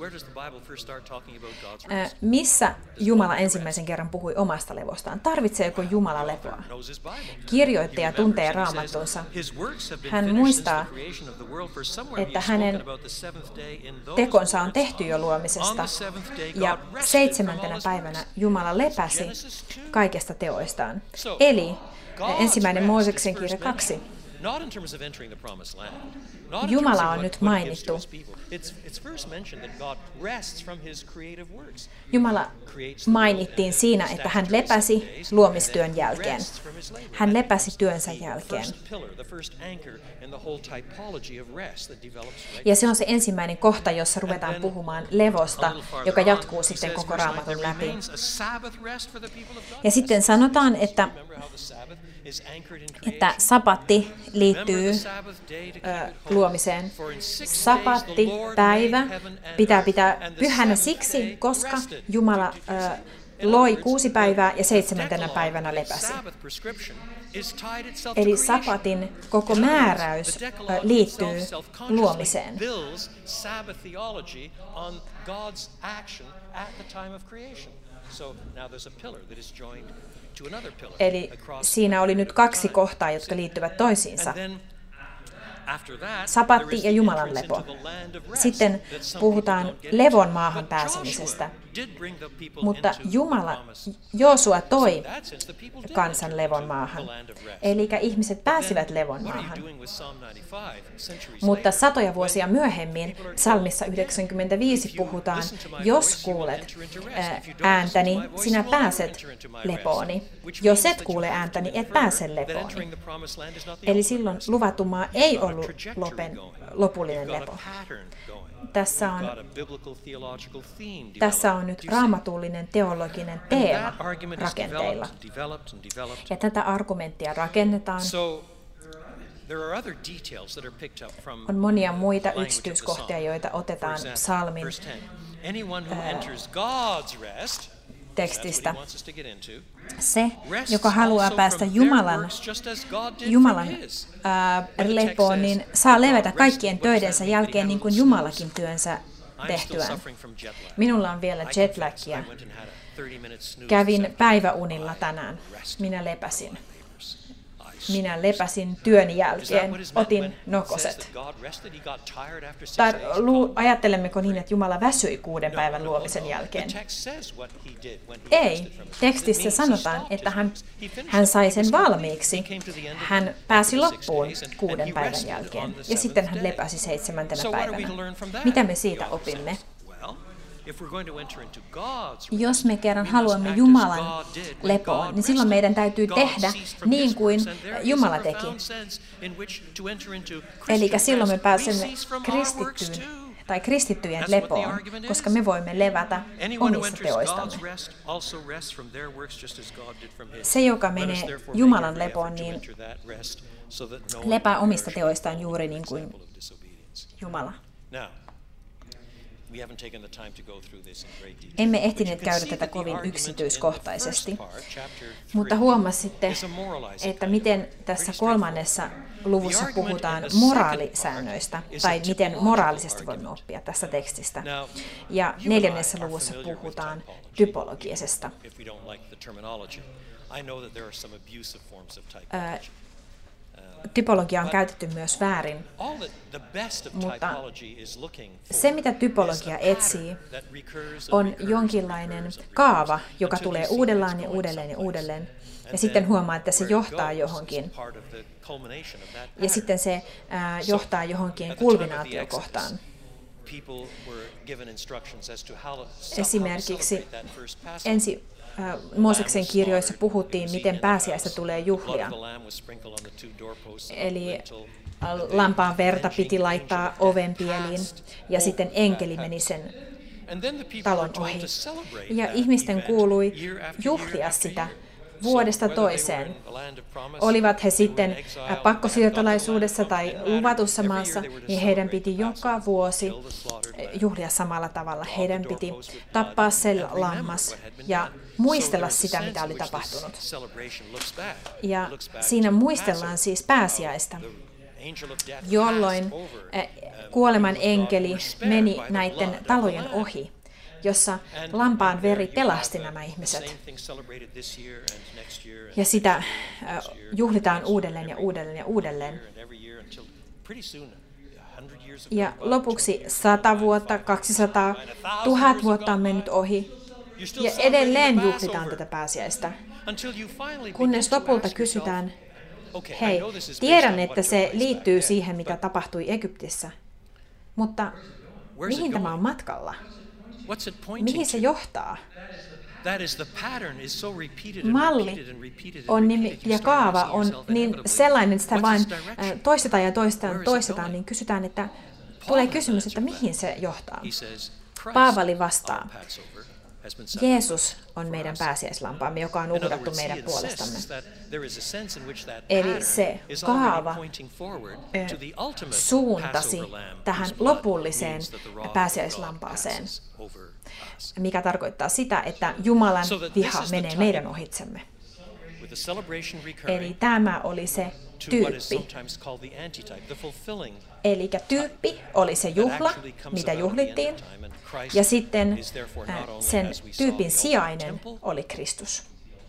Missä Jumala ensimmäisen kerran puhui omasta levostaan? Tarvitseeko Jumala lepoa? Kirjoittaja tuntee Raamattunsa. Hän muistaa, että hänen tekonsa on tehty jo luomisesta. Ja seitsemäntenä päivänä Jumala lepäsi kaikesta teoistaan. Eli ensimmäinen Mooseksen kirja kaksi. Jumala on nyt mainittu. Jumala mainittiin siinä, että hän lepäsi luomistyön jälkeen. Hän lepäsi työnsä jälkeen. Ja se on se ensimmäinen kohta, jossa ruvetaan puhumaan levosta, joka jatkuu sitten koko Raamatun läpi. Ja sitten sanotaan, että että sabatti liittyy ö, luomiseen. Sabatti, päivä, pitää pitää pyhänä siksi, koska Jumala ö, loi kuusi päivää ja seitsemäntenä päivänä lepäsi. Eli sabatin koko määräys ö, liittyy luomiseen. Eli siinä oli nyt kaksi kohtaa, jotka liittyvät toisiinsa. Sabatti ja Jumalan lepo. Sitten puhutaan levon maahan pääsemisestä. Mutta Jumala, Joosua toi kansan levon maahan. Eli ihmiset pääsivät levon maahan. Mutta satoja vuosia myöhemmin, psalmissa yhdeksänkymmentäviisi puhutaan, jos kuulet ääntäni, sinä pääset lepooni. Jos et kuule ääntäni, et pääse lepooni. Eli silloin luvattu maa ei ollut lopen, lopullinen lepo. Tässä on, tässä on nyt raamatullinen teologinen teema rakenteilla. Ja tätä argumenttia rakennetaan. On monia muita yksityiskohtia, joita otetaan psalmin tekstistä. Se, joka haluaa päästä Jumalan, Jumalan ää, lepoon, niin saa levätä kaikkien töidensä jälkeen niin kuin Jumalakin työnsä tehtyään. Minulla on vielä jetlagia. Kävin päiväunilla tänään. Minä lepäsin. Minä lepäsin työn jälkeen, otin nokoset. Tai ajattelemmeko niin, että Jumala väsyi kuuden päivän luomisen jälkeen? Ei. Tekstissä sanotaan, että hän, hän sai sen valmiiksi. Hän pääsi loppuun kuuden päivän jälkeen ja sitten hän lepäsi seitsemäntenä päivänä. Mitä me siitä opimme? Jos me kerran haluamme Jumalan lepoon, niin silloin meidän täytyy tehdä niin kuin Jumala teki. Eli silloin me pääsemme kristittyyn tai kristittyjen lepoon, koska me voimme levätä omista teoistamme. Se, joka menee Jumalan lepoon, niin lepää omista teoistaan juuri niin kuin Jumala. Emme ehtineet käydä tätä kovin yksityiskohtaisesti, mutta huomasitte, että miten tässä kolmannessa luvussa puhutaan moraalisäännöistä, tai miten moraalisesti voimme oppia tästä tekstistä. Ja neljännessä luvussa puhutaan typologiasesta. Ää, Typologia on käytetty myös väärin, mutta se, mitä typologia etsii, on jonkinlainen kaava, joka tulee uudelleen ja uudelleen ja uudelleen, ja sitten huomaa, että se johtaa johonkin, ja sitten se ää, johtaa johonkin kulminaatiokohtaan. Esimerkiksi ensi Mooseksen kirjoissa puhuttiin, miten pääsiäistä tulee juhlia. Eli lampaan verta piti laittaa ovenpieliin ja sitten enkeli meni sen talon ohi. Ja ihmisten kuului juhlia sitä vuodesta toiseen. Olivat he sitten pakkosiirtolaisuudessa tai luvatussa maassa, niin heidän piti joka vuosi juhlia samalla tavalla. Heidän piti tappaa se lammas ja muistella sitä, mitä oli tapahtunut. Ja siinä muistellaan siis pääsiäistä, jolloin kuoleman enkeli meni näiden talojen ohi, jossa lampaan veri pelasti nämä ihmiset. Ja sitä juhlitaan uudelleen ja uudelleen ja uudelleen. Ja lopuksi sata vuotta, kaksisataa, tuhat vuotta on mennyt ohi. Ja edelleen juhlitaan tätä pääsiäistä. Kunnes lopulta kysytään, hei, tiedän, että se liittyy siihen, mitä tapahtui Egyptissä, mutta mihin tämä on matkalla? Mihin se johtaa? Malli on nimi, ja kaava on niin sellainen, että sitä vain toistetaan ja toistetaan, toistetaan, niin kysytään, että tulee kysymys, että mihin se johtaa. Paavali vastaa, Jeesus on meidän pääsiäislampaamme, joka on uhrattu meidän puolestamme. Eli se kaava suuntasi tähän lopulliseen pääsiäislampaaseen, mikä tarkoittaa sitä, että Jumalan viha menee meidän ohitsemme. Eli tämä oli se tyyppi. Eli tyyppi oli se juhla, mitä juhlittiin, ja sitten sen tyypin sijainen oli Kristus.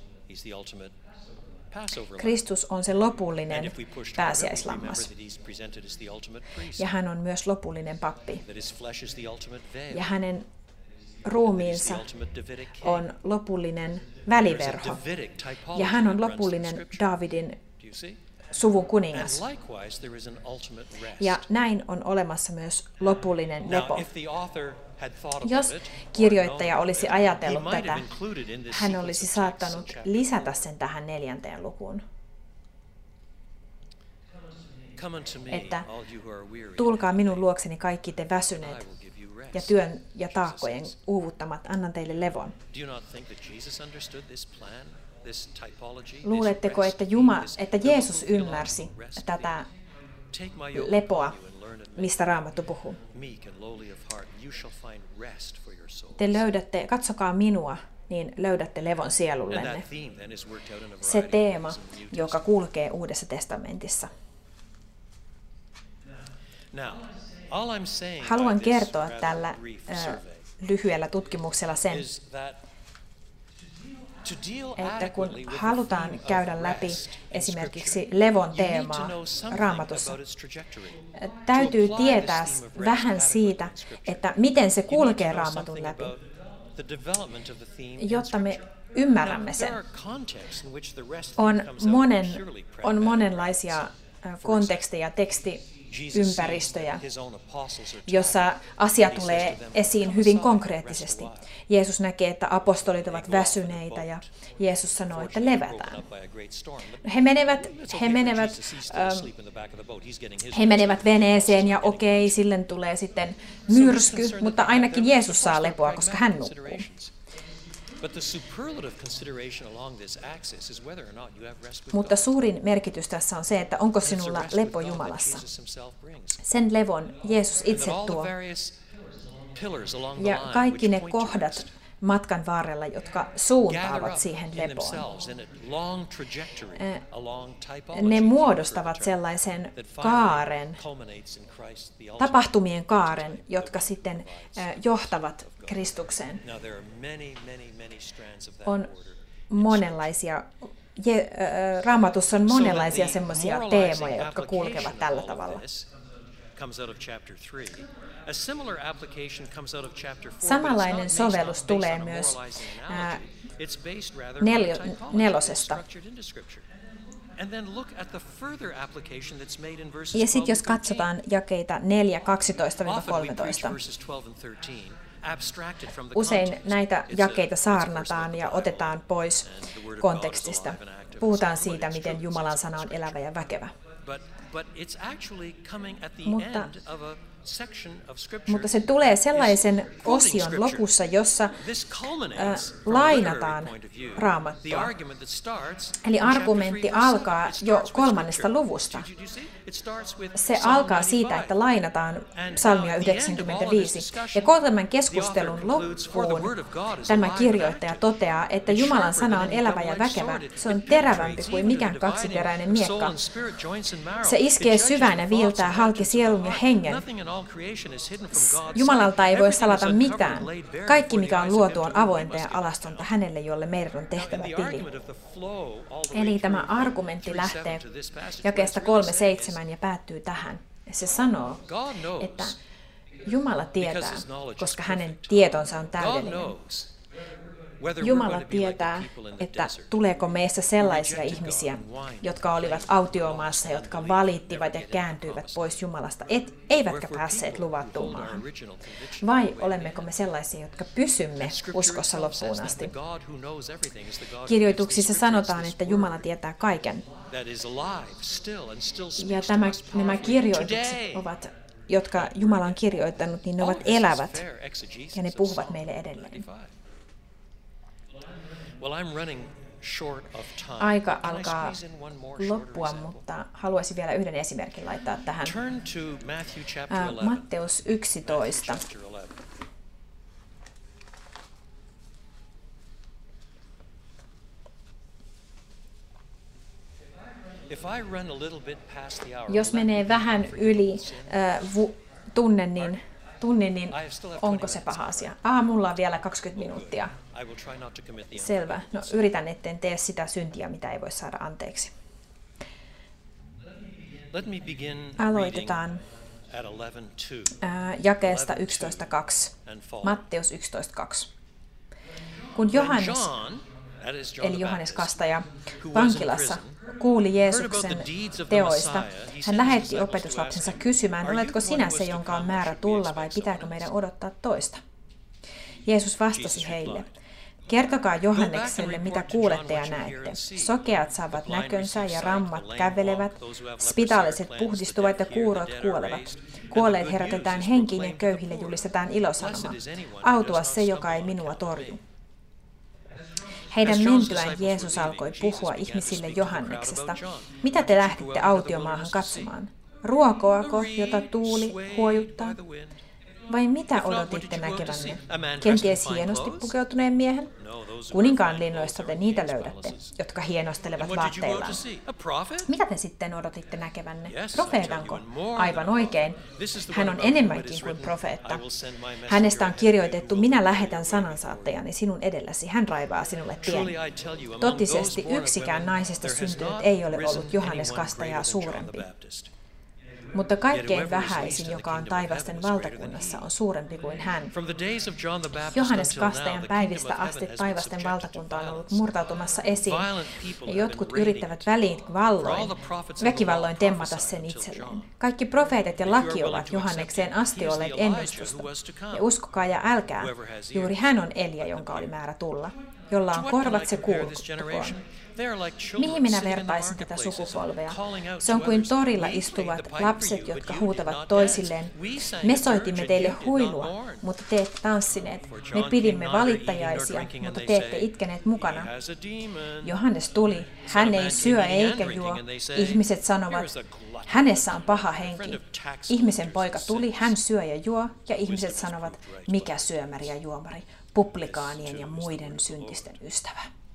Kristus on se lopullinen pääsiäislammas. Ja hän on myös lopullinen pappi. Ja hänen ruumiinsa on lopullinen väliverho. Ja hän on lopullinen Daavidin suvun kuningas. Ja näin on olemassa myös lopullinen lepo. Jos kirjoittaja olisi ajatellut tätä, hän olisi saattanut lisätä sen tähän neljänteen lukuun. Että tulkaa minun luokseni kaikki te väsyneet ja työn ja taakkojen uuvuttamat, annan teille levon. Luuletteko, että, Juma, että Jeesus ymmärsi tätä lepoa, mistä Raamattu puhuu? Te löydätte, katsokaa minua, niin löydätte levon sielullenne. Se teema, joka kulkee Uudessa testamentissa. Haluan kertoa tällä äh, lyhyellä tutkimuksella sen, että kun halutaan käydä läpi esimerkiksi levon teemaa Raamatussa, täytyy tietää vähän siitä, että miten se kulkee Raamatun läpi, jotta me ymmärrämme sen. On, monen, on monenlaisia konteksteja, tekstiympäristöjä, jossa asia tulee esiin hyvin konkreettisesti. Jeesus näkee, että apostolit ovat väsyneitä ja Jeesus sanoo, että levätään. He menevät, he menevät, he menevät veneeseen ja okei, sille tulee sitten myrsky, mutta ainakin Jeesus saa lepoa, koska hän nukkuu. Mutta suurin merkitys tässä on se, että onko sinulla lepo Jumalassa. Sen levon Jeesus itse tuo. Ja kaikki ne kohdat matkan varrella, jotka suuntaavat siihen lepoon, ne muodostavat sellaisen kaaren, tapahtumien kaaren, jotka sitten johtavat Kristukseen. On monenlaisia, Raamatussa on monenlaisia semmoisia teemoja, jotka kulkevat tällä tavalla. Samanlainen sovellus tulee myös ää, nel, nelosesta. Ja sitten jos katsotaan jakeita neljä, kaksitoista kolmetoista, usein näitä jakeita saarnataan ja otetaan pois kontekstista. Puhutaan siitä, miten Jumalan sana on elävä ja väkevä. Mutta Mutta se tulee sellaisen osion lopussa, jossa äh, lainataan Raamattua. Eli argumentti alkaa jo kolmannesta luvusta. Se alkaa siitä, että lainataan psalmia yhdeksänkymmentäviisi. Ja koko tämän keskustelun loppuun tämä kirjoittaja toteaa, että Jumalan sana on elävä ja väkevä. Se on terävämpi kuin mikään kaksiteräinen miekka. Se iskee syvään ja viiltää halki sielun ja hengen. Jumalalta ei voi salata mitään. Kaikki, mikä on luotu, on avointa ja alastonta hänelle, jolle meidän on tehtävä tili. Eli tämä argumentti lähtee jakeesta kolme seitsemän ja päättyy tähän. Se sanoo, että Jumala tietää, koska hänen tietonsa on täydellinen. Jumala tietää, että tuleeko meistä sellaisia ihmisiä, jotka olivat autiomaassa, jotka valittivat ja kääntyivät pois Jumalasta, et, eivätkä päässeet luvattuun maahan. Vai olemmeko me sellaisia, jotka pysymme uskossa loppuun asti? Kirjoituksissa sanotaan, että Jumala tietää kaiken. Ja tämä, nämä kirjoitukset ovat, jotka Jumala on kirjoittanut, niin ne ovat elävät ja ne puhuvat meille edelleen. Aika alkaa loppua, mutta haluaisin vielä yhden esimerkin laittaa tähän. Ää, Matteus yksitoista. Jos menee vähän yli äh, vu, tunne, niin, tunne, niin onko se paha asia? Ah, mulla on vielä kaksikymmentä minuuttia. Selvä. No yritän, etten tee sitä syntiä, mitä ei voi saada anteeksi. Aloitetaan äh, jakeesta yksitoista kaksi. Matteus yksitoista kaksi. Kun Johannes, eli Johannes Kastaja, vankilassa kuuli Jeesuksen teoista, hän lähetti opetuslapsensa kysymään, oletko sinä se, jonka on määrä tulla, vai pitääkö meidän odottaa toista? Jeesus vastasi heille, kertokaa Johannekselle, mitä kuulette ja näette. Sokeat saavat näkönsä ja rammat kävelevät, spitaaliset puhdistuvat ja kuurot kuolevat. Kuolleet herätetään henkiin ja köyhille julistetaan ilosanoma. Autua se, joka ei minua torju. Heidän mentyään Jeesus alkoi puhua ihmisille Johanneksesta. Mitä te lähditte autiomaahan katsomaan? Ruokoako, jota tuuli huojuttaa? Vai mitä odotitte näkevänne? Kenties hienosti pukeutuneen miehen? Kuninkaan linnoista te niitä löydätte, jotka hienostelevat vaatteillaan. Mitä te sitten odotitte näkevänne? Profeetanko? Aivan oikein. Hän on enemmänkin kuin profeetta. Hänestä on kirjoitettu, minä lähetän sanansaattajani sinun edelläsi. Hän raivaa sinulle tien. Totisesti yksikään naisesta syntynyt ei ole ollut Johannes Kastajaa suurempi. Mutta kaikkein vähäisin, joka on taivasten valtakunnassa, on suurempi kuin hän. Johannes Kastajan päivistä asti taivasten valtakunta on ollut murtautumassa esiin, ja jotkut yrittävät välivalloin, väkivalloin temmata sen itselleen. Kaikki profeetat ja laki ovat Johannekseen asti olleet ennustusta, ja uskokaa ja älkää, juuri hän on Elia, jonka oli määrä tulla, jolla on korvat se kuulkoon. Mihin minä vertaisin tätä sukupolvea? Se on kuin torilla istuvat lapset, jotka huutavat toisilleen, me soitimme teille huilua, mutta te ette tanssineet. Me pidimme valittajaisia, mutta te ette itkeneet mukana. Johannes tuli, hän ei syö eikä juo. Ihmiset sanovat, hänessä on paha henki. Ihmisen poika tuli, hän syö ja juo, ja ihmiset sanovat, mikä syömäri ja juomari, publikaanien ja muiden syntisten ystävä.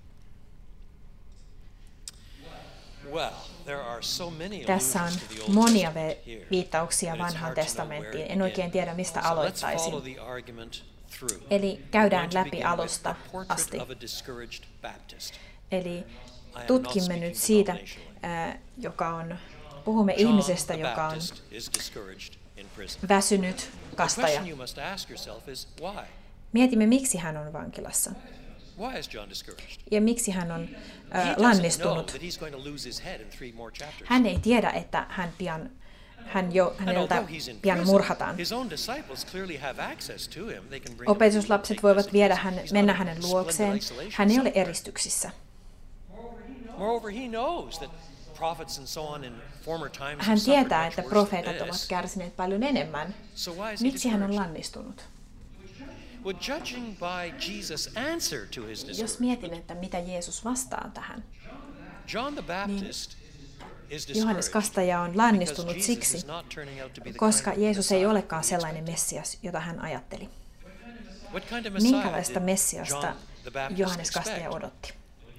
Tässä on monia viittauksia vanhaan testamenttiin. En oikein tiedä, mistä aloittaisin. Eli käydään läpi alusta asti. Eli tutkimme nyt siitä, joka on, puhumme ihmisestä, joka on väsynyt kastaja. Mietimme, miksi hän on vankilassa. Ja miksi hän on äh, lannistunut? Hän ei tiedä, että hän pian, hän jo, häneltä pian murhataan. Opetuslapset voivat viedä hän, mennä hänen luokseen. Hän ei ole eristyksissä. Hän tietää, että profeetat ovat kärsineet paljon enemmän. Miksi hän on lannistunut? Jos mietin, että mitä Jeesus vastaa tähän, niin Johannes Kastaja on lannistunut siksi, koska Jeesus ei olekaan sellainen Messias, jota hän ajatteli. Minkälaista Messiasta Johannes Kastaja odotti?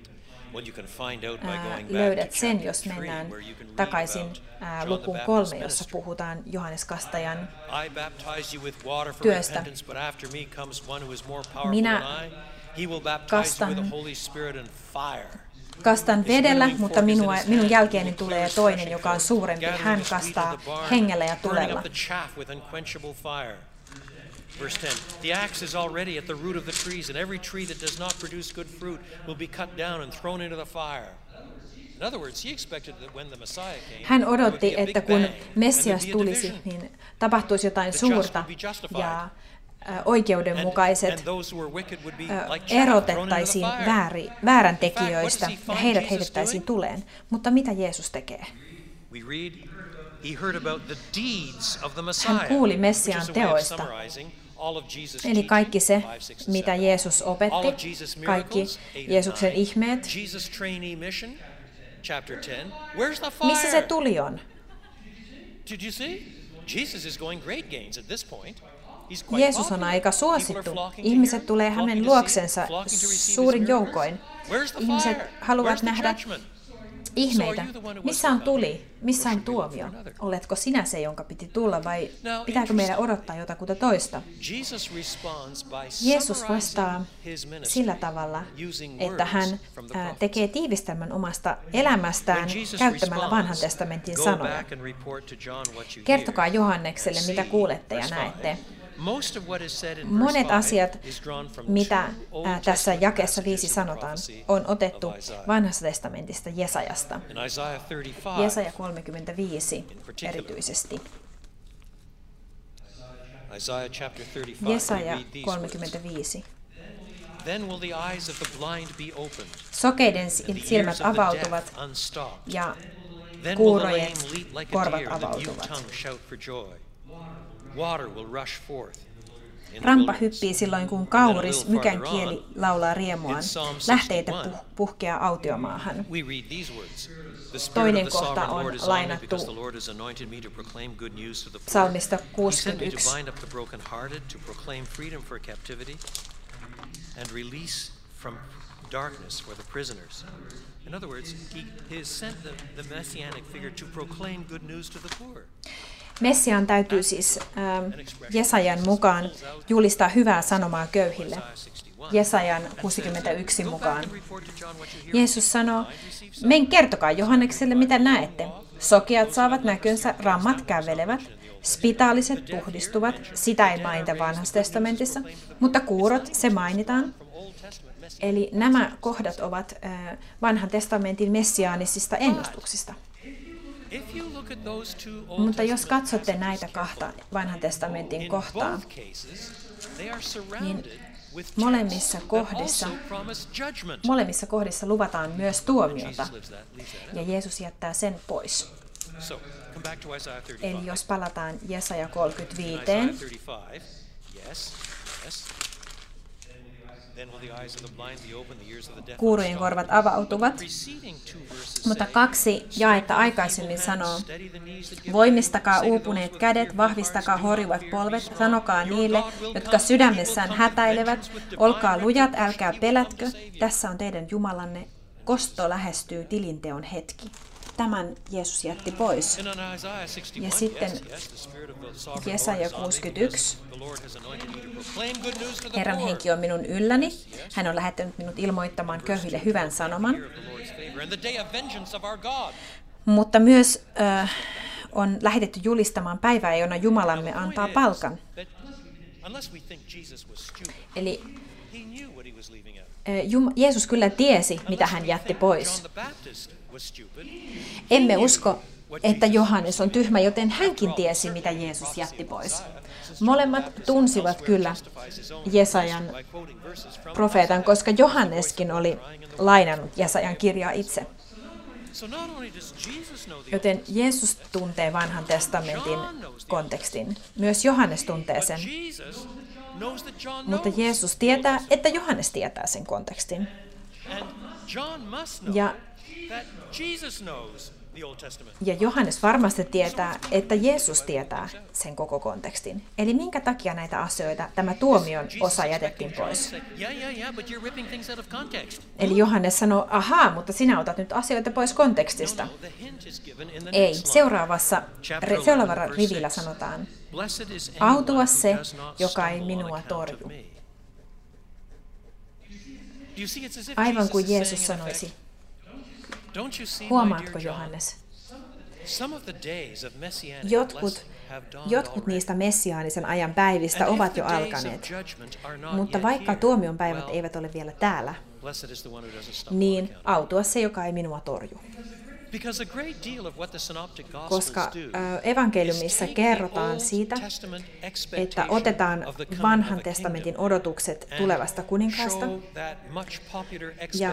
Ää, löydät sen, jos mennään takaisin ää, lukuun kolme, jossa puhutaan Johannes Kastajan työstä. Minä kastan, kastan vedellä, mutta minua, minun jälkeeni tulee toinen, joka on suurempi. Hän kastaa hengellä ja tulella. Verse ten, the axe is already at the root of the trees, and every tree that does not produce good fruit will be cut down and thrown into the fire. In other words, he expected that when the Messiah came, hän odotti, että kun Messias tulisi, niin tapahtuisi jotain suurta ja oikeudenmukaiset erotettaisiin vääri, väärän tekijöistä ja heidät heitettäisiin tuleen. Mutta mitä Jeesus tekee? Hän kuuli Messiaan teoista. Eli kaikki se, mitä Jeesus opetti, kaikki Jeesuksen ihmeet. Missä se tuli on? Jeesus on aika suosittu. Ihmiset tulee hänen luoksensa suurin joukoin. Ihmiset haluavat nähdä ihmeitä. Missä on tuli? Missä on tuomio? Oletko sinä se, jonka piti tulla, vai pitääkö meidän odottaa jotakuta toista? Jeesus vastaa sillä tavalla, että hän tekee tiivistelmän omasta elämästään käyttämällä vanhan testamentin sanoja. Kertokaa Johannekselle, mitä kuulette ja näette. Monet asiat, mitä tässä jakeessa viisi sanotaan, on otettu vanhasta testamentista Jesajasta. Jesaja kolmekymmentäviisi erityisesti. Jesaja kolmekymmentäviisi. Sokeiden silmät avautuvat ja kuurojen korvat avautuvat. Rampa hyppii silloin, kun kauris, mykän kieli laulaa riemuaan. Lähteitä puh- puhkeaa autiomaahan. Toinen kohta on lainattu psalmista kuusikymmentäyksi. Darkness for the prisoners. In other words, he, he sent the, the messianic figure to proclaim good news to the poor. Messiaan täytyy siis äh, Jesajan mukaan julistaa hyvää sanomaa köyhille. Jesajan kuusikymmentäyksi mukaan. Jeesus sanoo, men kertokaa Johannekselle, mitä näette. Sokeat saavat näkönsä, rammat kävelevät, spitaaliset puhdistuvat, sitä ei mainita vanhassa testamentissa, mutta kuurot se mainitaan. Eli nämä kohdat ovat äh, vanhan testamentin messiaanisista ennustuksista. Mutta jos katsotte näitä kahta vanhan testamentin kohtaa, niin molemmissa kohdissa, molemmissa kohdissa luvataan myös tuomiota, ja Jeesus jättää sen pois. Eli jos palataan Jesaja kolmekymmentäviisi, kuurojen korvat avautuvat, mutta kaksi jaetta aikaisemmin sanoo, voimistakaa uupuneet kädet, vahvistakaa horjuvat polvet, sanokaa niille, jotka sydämessään hätäilevät, olkaa lujat, älkää pelätkö, tässä on teidän Jumalanne, kosto lähestyy, tilinteon hetki. Tämän Jeesus jätti pois. Ja sitten Jesaja kuusikymmentäyksi. Herran henki on minun ylläni. Hän on lähettänyt minut ilmoittamaan köyhille hyvän sanoman. Mutta myös äh, on lähetetty julistamaan päivää, jona Jumalamme antaa palkan. Eli äh, Jeesus kyllä tiesi, mitä hän jätti pois. Emme usko, että Johannes on tyhmä, joten hänkin tiesi, mitä Jeesus jätti pois. Molemmat tunsivat kyllä Jesajan profeetan, koska Johanneskin oli lainannut Jesajan kirjaa itse. Joten Jeesus tuntee vanhan testamentin kontekstin. Myös Johannes tuntee sen. Mutta Jeesus tietää, että Johannes tietää sen kontekstin. Ja, ja Johannes varmasti tietää, että Jeesus tietää sen koko kontekstin. Eli minkä takia näitä asioita, tämä tuomion osa jätettiin pois? Eli Johannes sanoo, ahaa, mutta sinä otat nyt asioita pois kontekstista. Ei, seuraavassa, seuraavalla rivillä sanotaan, autua se, joka ei minua torju. Aivan kuin Jeesus sanoisi. Huomaatko, Johannes? Jotkut, jotkut niistä messiaanisen ajan päivistä ovat jo alkaneet, mutta vaikka tuomion päivät eivät ole vielä täällä, niin autua se, joka ei minua torju. Koska evankeliumissa kerrotaan siitä, että otetaan vanhan testamentin odotukset tulevasta kuninkaasta ja,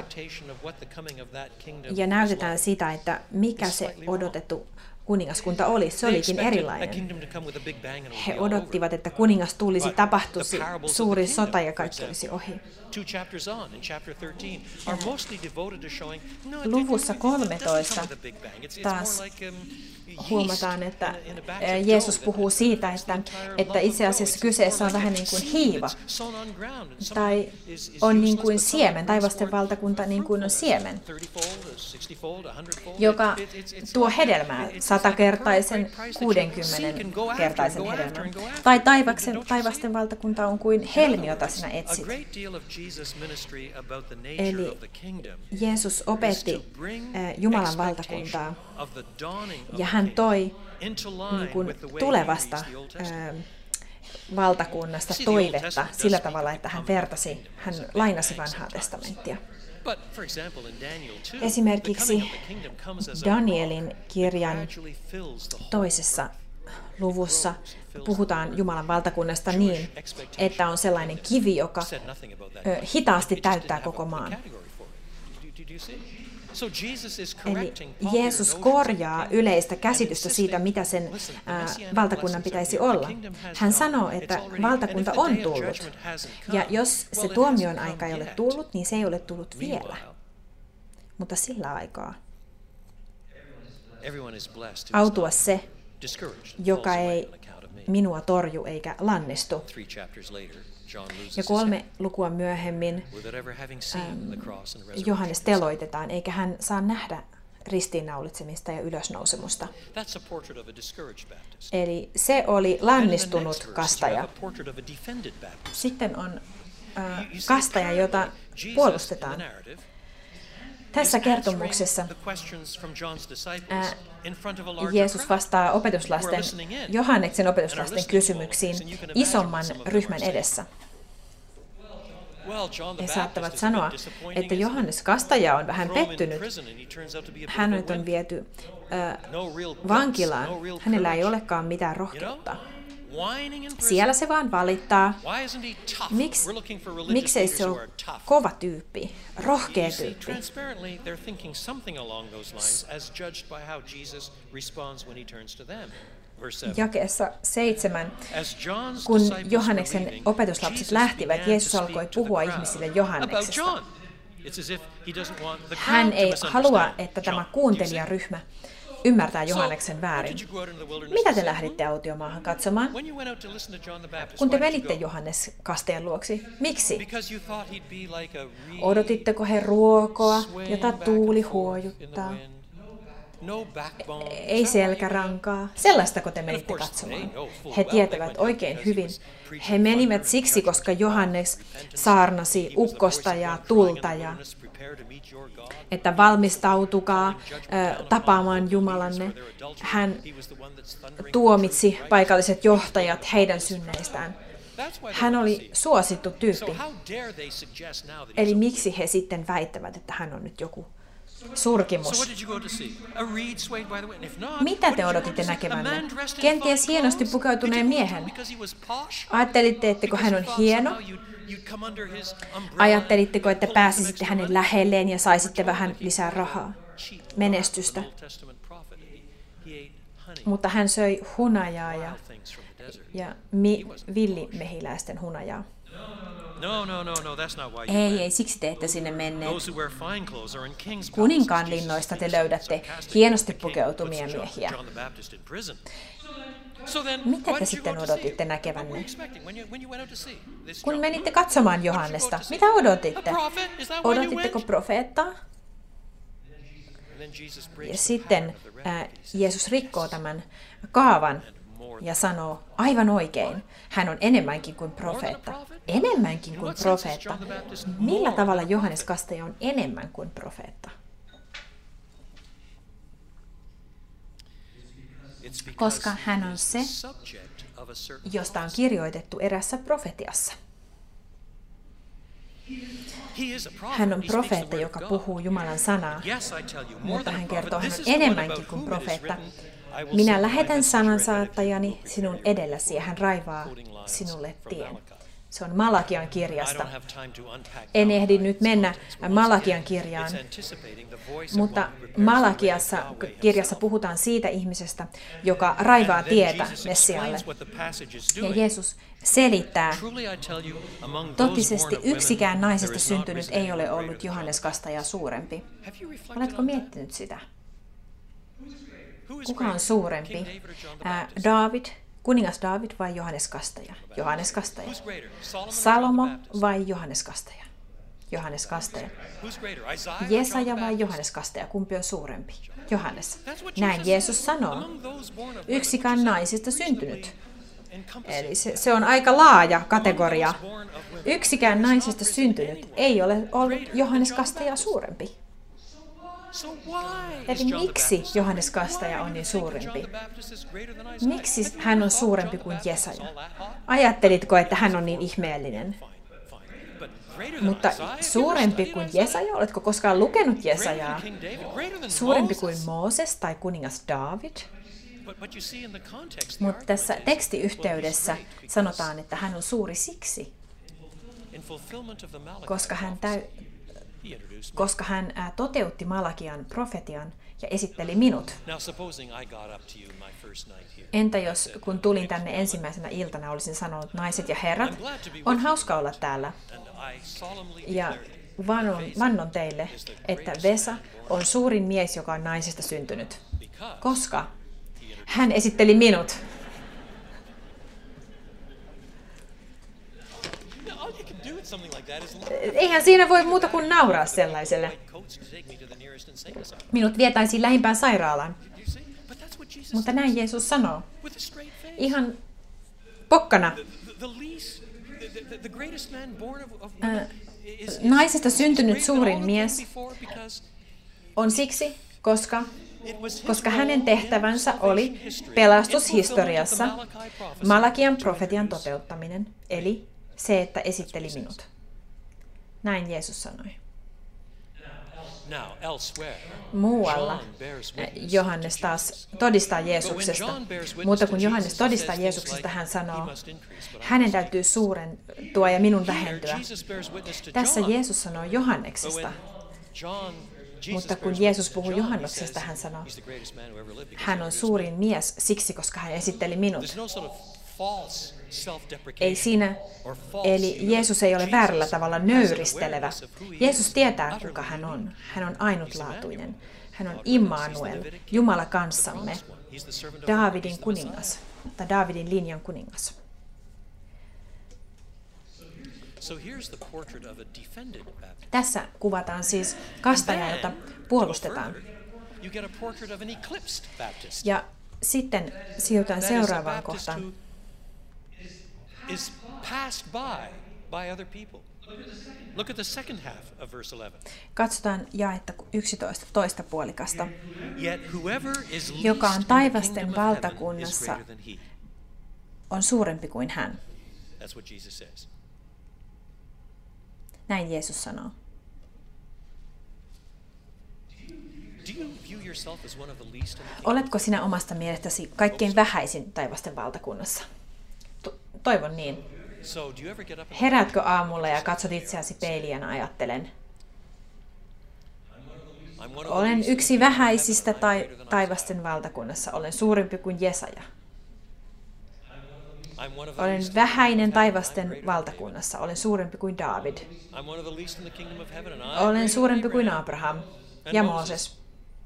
ja näytetään sitä, että mikä se odotettu kuningaskunta oli. Se olikin erilainen. He odottivat, että kuningas tulisi, tapahtuisi suuri sota ja kaikki olisi ohi. Luvussa kolmetoista taas huomataan, että Jeesus puhuu siitä, että, että itse asiassa kyseessä on vähän niin kuin hiiva, tai on niin kuin siemen, taivasten valtakunta niin kuin on siemen, joka tuo hedelmää satakertaisen, kuudenkymmenen-kertaisen hedelmän. Tai taivaksen, taivasten valtakunta on kuin helmi, jota sinä etsit. Eli Jeesus opetti Jumalan valtakuntaa, ja hän toi niin kuin tulevasta ää, valtakunnasta toivetta sillä tavalla, että hän vertasi, hän lainasi vanhaa testamenttia. Esimerkiksi Danielin kirjan toisessa luvussa puhutaan Jumalan valtakunnasta niin, että on sellainen kivi, joka ö, hitaasti täyttää koko maan. Eli Jeesus korjaa yleistä käsitystä siitä, mitä sen ää, valtakunnan pitäisi olla. Hän sanoo, että valtakunta on tullut, ja jos se tuomion aika ei ole tullut, niin se ei ole tullut vielä. Mutta sillä aikaa autua se, joka ei minua torju eikä lannistu. Ja kolme lukua myöhemmin ähm, Johannes teloitetaan, eikä hän saa nähdä ristiinnaulitsemista ja ylösnousemusta. Eli se oli lannistunut kastaja. Sitten on äh, kastaja, jota puolustetaan. Tässä kertomuksessa ää, Jeesus vastaa opetuslasten, Johanneksen opetuslasten kysymyksiin isomman ryhmän edessä. He saattavat sanoa, että Johannes Kastaja on vähän pettynyt. Hänet on viety ää, vankilaan. Hänellä ei olekaan mitään rohkeutta. Siellä se vaan valittaa. Miks, miksei se ole kova tyyppi, rohkea tyyppi? Jakeessa seitsemän, kun Johanneksen opetuslapset lähtivät, Jeesus alkoi puhua ihmisille Johanneksesta. Hän ei halua, että tämä kuuntelijaryhmä ymmärtää Johanneksen väärin. Mitä te lähditte autiomaahan katsomaan, kun te menitte Johannes kasteen luoksi? Miksi? Odotitteko he ruokoa, jota tuuli huojuttaa? Ei selkärankaa. Sellaistako te menitte katsomaan? He tietävät oikein hyvin. He menivät siksi, koska Johannes saarnasi ukkosta ja tulta ja että valmistautukaa äh, tapaamaan Jumalanne. Hän tuomitsi paikalliset johtajat heidän synneistään. Hän oli suosittu tyyppi. Eli miksi he sitten väittävät, että hän on nyt joku surkimus? Mitä te odotitte näkevänne? Kenties hienosti pukeutuneen miehen. Ajattelitte, että hän on hieno? Ajattelitteko, että pääsisitte hänen lähelleen ja saisitte vähän lisää rahaa? menestystä, mutta hän söi hunajaa ja, ja mi, villimehiläisten hunajaa. No, no, no, no, that's not why you Ei, went. ei, siksi te ette sinne menneet. Those who wear fine clothes are in king's Kuninkaan palaces. linnoista te Jesus löydätte was sarcastic. hienosti The king pukeutumia puts John- miehiä. John the Baptist in prison. So then, Mitä why te did you sitten go to see odotitte him? What were näkevänne? you expecting when you, when you went out to see this Kun John? menitte katsomaan What did you go Johannesta, to see? mitä odotitte? A prophet? Is that why you Odotitteko went? profeettaa? And then Jesus breaks Ja the sitten pattern of the ää, remedy. He says, Jeesus rikkoo tämän kaavan ja sanoo aivan oikein, hän on enemmänkin kuin profeetta. Enemmänkin kuin profeetta. Millä tavalla Johannes Kastaja on enemmän kuin profeetta? It's because Koska hän on he is se, the subject of a certain josta on kirjoitettu erässä profetiassa. He is a prophet. Hän on He speaks the profeetta, word of joka God. puhuu Jumalan sanaa, Yes, I tell you, more mutta than a hän prophet. kertoo, hän This on is the one enemmänkin about kuin whom it is profeetta. written, I will Minä send my lähetän messenger ahead of you sanansaattajani who will sinun prepare edelläsi ja hän raivaa quoting lines sinulle from tien. Malachi. Se on Malakian I kirjasta. don't have time to unpack En Malachi. ehdi nyt mennä Context, but once Malakian again, kirjaan, it's anticipating the voice of mutta one who prepares the way Malakiassa of Yahweh kirjassa himself. puhutaan siitä ihmisestä, joka raivaa And then tietä Jesus Messialle. explains what the passage is Ja doing. Jeesus selittää, Truly I tell you, among those totisesti born of women, yksikään naisesta there is not syntynyt risen ei anyone ole greater ollut than Johannes John. Kastajaa suurempi. Have you reflected Oletko on that? miettinyt sitä? Who is Kuka on greater, suurempi? King David or John the Ää, Baptist? David, kuningas David vai Johannes Kastaja? Johannes Kastaja. Who's greater, Solomon or Salomo John the Baptist? vai Johannes Kastaja? Johannes Kastaja. Who's greater, Isaiah or John Jesaja the vai Baptist? Johannes Kastaja? Kumpi on suurempi? Johannes. That's what Näin Jesus Jeesus said. sanoo. Among those born of women, Yksikään which is naisista syntynyt. encompassing Eli se, se on aika laaja kategoria. those born of women. Yksikään naisista syntynyt ei ole ollut Johannes Kastaja suurempi. So why Eli is John the miksi Baptist Johannes so- Kastaja why on do niin you think suurempi? John the Baptist is greater than Isaiah? Miksi Have you hän on thought suurempi John the kuin Baptist is Jesaja? all that hot? Ajattelitko, että hän on niin ihmeellinen? Fine, fine. But greater than Mutta Isaiah? Have you suurempi ever kuin studied Isaiah? Jesaja? Oletko koskaan lukenut Greater than Jesajaa? King David? Greater than Suurempi Moses? kuin Mooses tai kuningas David? But, but you see in the context, the Mutta tässä argument is, tekstiyhteydessä well, he's great because sanotaan, että hän on suuri siksi, in fulfillment of the Malachi koska hän, täy, prophecy, he introduced me. koska hän ää, toteutti Malakian profetian ja esitteli minut. Now supposing I got up to you my first night here. Entä jos kun tulin tänne ensimmäisenä iltana, olisin sanonut, naiset ja herrat, on hauska olla täällä. And I solemnly Ja declare that vannon, vannon teille, että Vesa on suurin mies, joka on naisesta syntynyt, because koska hän esitteli minut. Yeah, all you can do with something like that is Eihän siinä voi muuta kuin nauraa sellaiselle. like coats to take me to the nearest insane asylum. Minut vietäisiin lähimpään sairaalaan. You see? But that's what Jesus Mutta said näin Jeesus sanoo. with a straight face. Ihan pokkana. The, the least, the, the, the greatest man born of, of women is, is Naisesta is syntynyt greater than suurin all that mies came before because on siksi, koska, it was his koska role hänen in tehtävänsä salvation oli history, pelastushistoriassa in fulfillment of the Malachi prophecy, Malakian to profetian introduce. toteuttaminen, eli se, että esitteli minut. Näin Jeesus sanoi. Now, elsewhere, Muualla John bears witness Johannes to taas Jesus. todistaa But when Jeesuksesta. John bears witness Mutta to kun Jesus, Johannes he todistaa says things Jeesuksesta, like, hän sanoo, "He must increase, but I hänen must täytyy decrease." suurentua ja minun Here, vähentyä. Jesus bears witness to Tässä John. Jeesus sanoo But Johanneksesta. when John, Jesus Mutta kun bears Jeesus witness to puhuu John, he Johanneksesta, says hän sanoo, he's the greatest man who ever lived because hän he on introduced suurin mies siksi, koska hän esitteli me. minut. There's no sort of false self-deprecation Ei siinä, or false eli humility. Jeesus ei ole väärällä tavalla has an nöyristelevä. awareness of who he Jeesus is, tietää, utterly kuka hän on. unique. Hän on ainutlaatuinen. Hän on God with us. He's the Immanuel, Davidic king, Jumala the kanssamme, promised one. He's the servant of God. He's Daavidin the Messiah. kuningas, tai Daavidin linjan kuningas. So here's the portrait of a defended Baptist. Tässä kuvataan siis kastajaa, jota Then, go puolustetaan. further, you get a portrait of an eclipsed Baptist. Ja sitten siirrytään That is a seuraavaan Baptist kohtaan. who is passed by by other people. Look at the second half of verse eleven. Katsotaan jaetta yksitoista toista puolikasta. Yet whoever is least Joka on in the taivasten kingdom of heaven is valtakunnassa greater than he. On suurempi kuin hän. That's what Jesus says. Näin Jeesus sanoo. Do you view yourself as one of the least in the kingdom? Oletko sinä omasta mielestäsi kaikkein vähäisin taivasten valtakunnassa? To- toivon niin. So do you ever get up in the Heräätkö aamulla ja katsot itseäsi peiliin ja ajattelen, Olen yksi vähäisistä tai taivasten valtakunnassa. Olen suurempi kuin Jesaja. Olen vähäinen taivasten valtakunnassa. Olen suurempi kuin Daavid. Olen suurempi kuin Abraham ja Mooses.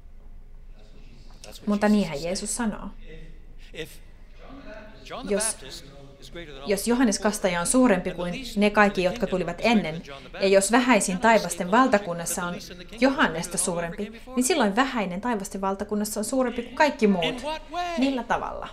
Mutta niinhän Jeesus sanoo. Jos, jos Johannes Kastaja on suurempi kuin ne kaikki, jotka tulivat ennen, ja jos vähäisin taivasten valtakunnassa on Johannesta suurempi, niin silloin vähäinen taivasten valtakunnassa on suurempi kuin kaikki muut. Millä tavalla?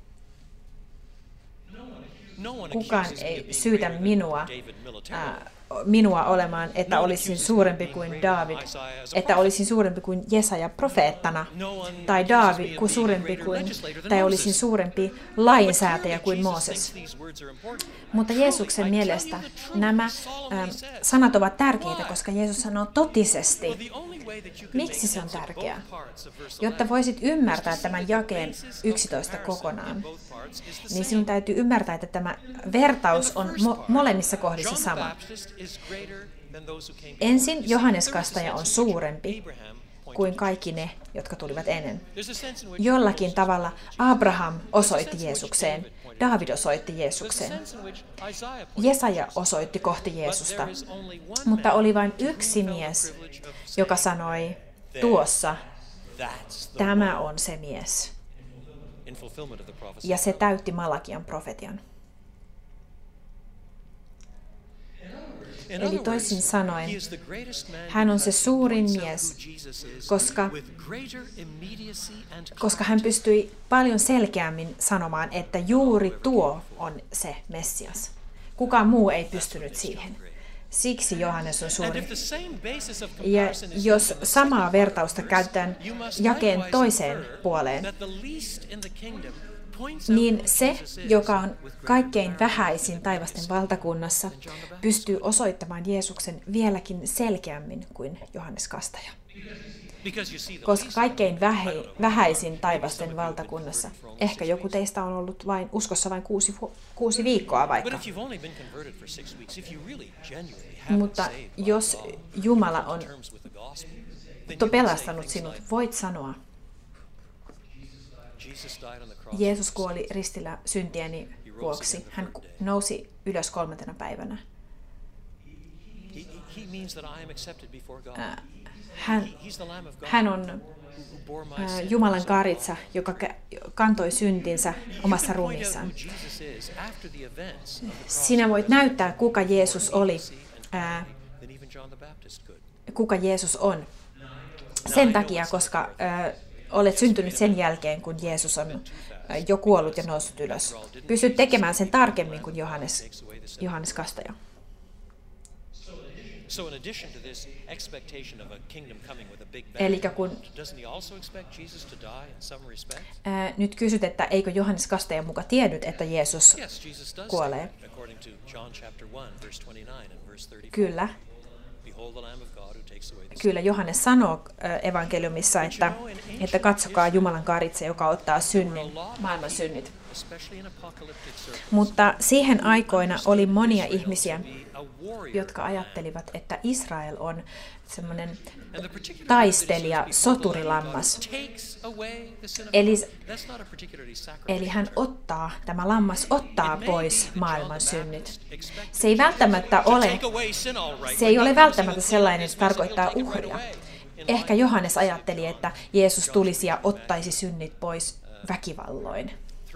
Kukaan ei syytä minua, ää, minua olemaan, että olisin suurempi kuin Daavid, että olisin suurempi kuin Jesaja profeettana, tai Daavid kuin suurempi kuin, tai olisin suurempi lainsäätäjä kuin Mooses. Mutta Jeesuksen mielestä nämä ää, sanat ovat tärkeitä, koska Jeesus sanoo totisesti. Miksi se on tärkeää? Jotta voisit ymmärtää tämän jakeen yksitoista kokonaan, niin sinun täytyy ymmärtää, että tämä vertaus on mo- molemmissa kohdissa sama. Ensin Johannes Kastaja on suurempi kuin kaikki ne, jotka tulivat ennen. Jollakin tavalla Abraham osoitti Jeesukseen, Daavid osoitti Jeesukseen, Jesaja osoitti kohti Jeesusta, mutta oli vain yksi mies, joka sanoi tuossa, tämä on se mies. Ja se täytti Malakian profetian. Eli toisin sanoen, hän on se suurin mies, koska, koska hän pystyi paljon selkeämmin sanomaan, että juuri tuo on se Messias. Kukaan muu ei pystynyt siihen. Siksi Johannes on suuri. Ja jos samaa vertausta käytetään jakeen toiseen puoleen, niin se, joka on kaikkein vähäisin taivasten valtakunnassa, pystyy osoittamaan Jeesuksen vieläkin selkeämmin kuin Johannes Kastaja. Koska kaikkein vähäisin taivasten valtakunnassa, ehkä joku teistä on ollut vain uskossa vain kuusi, kuusi viikkoa vaikka. Mutta jos Jumala on pelastanut sinut, voit sanoa, Jeesus kuoli ristillä syntieni vuoksi. Hän nousi ylös kolmantena päivänä. Hän, hän on Jumalan karitsa, joka kantoi syntinsä omassa ruumiissaan. Sinä voit näyttää, kuka Jeesus oli, ää, kuka Jeesus on. Sen takia, koska ää, olet syntynyt sen jälkeen, kun Jeesus on jo kuollut ja noussut ylös. Pystyt tekemään sen tarkemmin kuin Johannes, Johannes Kastaja. Eli kun ää, nyt kysyt, että eikö Johannes Kastaja muka tiennyt, että Jeesus kuolee? Kyllä. Kyllä Johannes sanoo evankeliumissa, että, että katsokaa Jumalan karitse, joka ottaa synnin, maailman synnit. Mutta siihen aikoina oli monia ihmisiä, jotka ajattelivat, että Israel on semmoinen taistelija, soturilammas. Eli, eli hän ottaa, tämä lammas ottaa pois maailman synnit. Se ei välttämättä ole, se ei ole välttämättä sellainen, että se tarkoittaa uhria. Ehkä Johannes ajatteli, että Jeesus tulisi ja ottaisi synnit pois väkivalloin.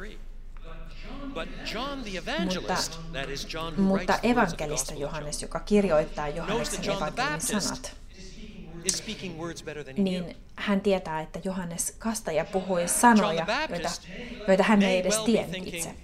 Mutta, mutta evankelista Johannes, joka kirjoittaa Johanneksen evankeliumin sanat, niin hän tietää, että Johannes Kastaja puhui sanoja, joita, joita hän ei edes tiennyt itse.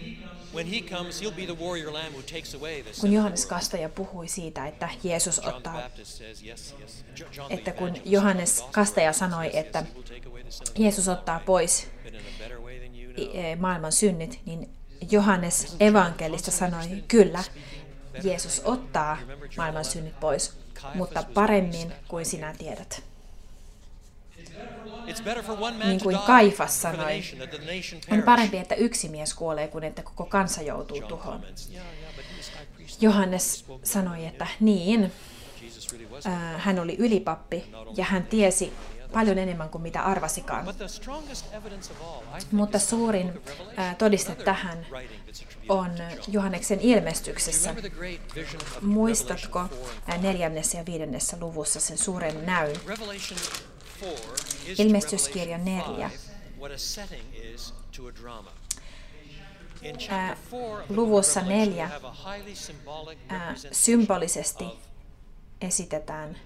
Kun Johannes Kastaja puhui siitä, että Jeesus ottaa, että kun Johannes Kastaja sanoi, että Jeesus ottaa pois maailman synnit, niin Johannes evankelista sanoi, kyllä, Jeesus ottaa maailman synnit pois, mutta paremmin kuin sinä tiedät. Niin kuin Kaifas sanoi, on parempi, että yksi mies kuolee, kuin että koko kansa joutuu tuhoon. Johannes sanoi, että niin, hän oli ylipappi ja hän tiesi paljon enemmän kuin mitä arvasikaan. Mutta suurin todiste tähän on Johanneksen ilmestyksessä. Muistatko neljännessä ja viidennessä luvussa sen suuren näyn? Ilmestyskirja neljä. Ää, luvussa neljä ää, symbolisesti esitetään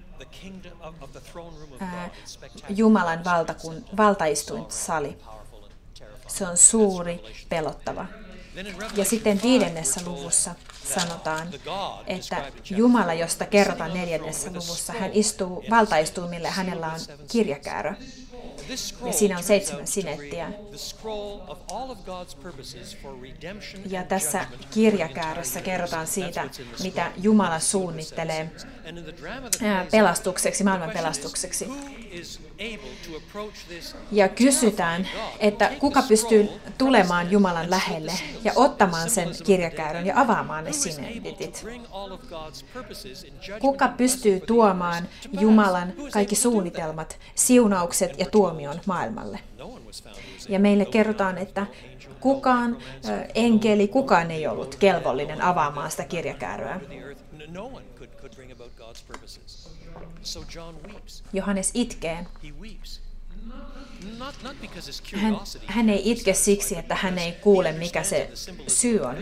ää, Jumalan valtakun, valtaistuinsali. Se on suuri, pelottava. Ja sitten viidennessä luvussa sanotaan, että Jumala, josta kerrotaan neljännessä luvussa, hän istuu valtaistuimille ja hänellä on kirjakäärö. Ja siinä on seitsemän sinettiä. Ja tässä kirjakäärössä kerrotaan siitä, mitä Jumala suunnittelee pelastukseksi, maailman pelastukseksi. Ja kysytään, että kuka pystyy tulemaan Jumalan lähelle ja ottamaan sen kirjakäärön ja avaamaan ne sinettit. Kuka pystyy tuomaan Jumalan kaikki suunnitelmat, siunaukset ja tuomion maailmalle. Ja meille kerrotaan, että kukaan enkeli, kukaan ei ollut kelvollinen avaamaan sitä kirjakääröä. Johannes itkee. Hän, hän ei itke siksi, että hän ei kuule, mikä se syy on.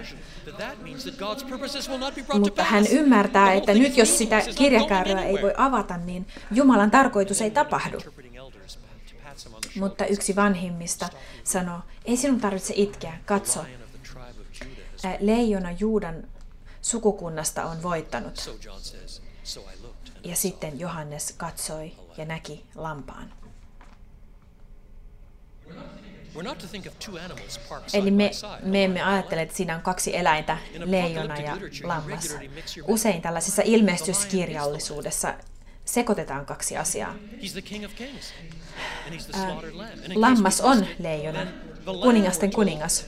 Mutta hän ymmärtää, että nyt jos sitä kirjakääröä ei voi avata, niin Jumalan tarkoitus ei tapahdu. Mutta yksi vanhimmista sanoo, ei sinun tarvitse itkeä, katso. Leijona Juudan sukukunnasta on voittanut. Ja sitten Johannes katsoi ja näki lampaan. Eli me, me emme ajattele, että siinä on kaksi eläintä, leijona ja lammas. Usein tällaisessa ilmestyskirjallisuudessa sekoitetaan kaksi asiaa. Äh, lammas on leijona, kuningasten kuningas.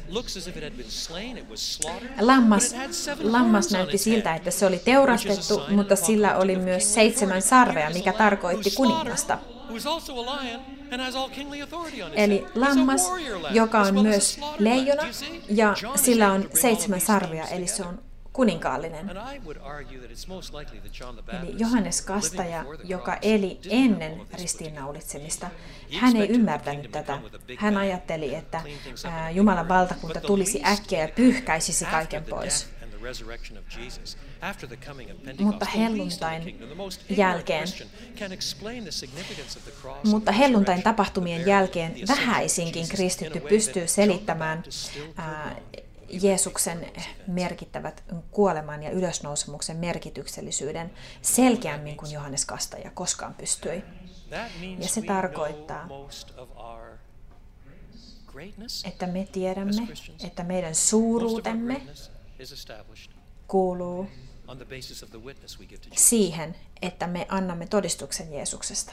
Lammas, lammas näytti siltä, että se oli teurastettu, mutta sillä oli myös seitsemän sarvea, mikä tarkoitti kuningasta. Eli lammas, joka on myös leijona, ja sillä on seitsemän sarvea, eli se on kuninkaallinen. Eli Johannes Kastaja, joka eli ennen ristiinnaulitsemista, hän ei ymmärtänyt tätä. Hän ajatteli, että Jumalan valtakunta tulisi äkkiä ja pyyhkäisisi kaiken pois. Mutta helluntain jälkeen, mutta helluntain tapahtumien jälkeen vähäisinkin kristitty pystyy selittämään ää, Jeesuksen merkittävät kuoleman ja ylösnousemuksen merkityksellisyyden selkeämmin kuin Johannes Kastaja koskaan pystyi. Ja se tarkoittaa, että me tiedämme, että meidän suuruutemme kuuluu siihen, että me annamme todistuksen Jeesuksesta.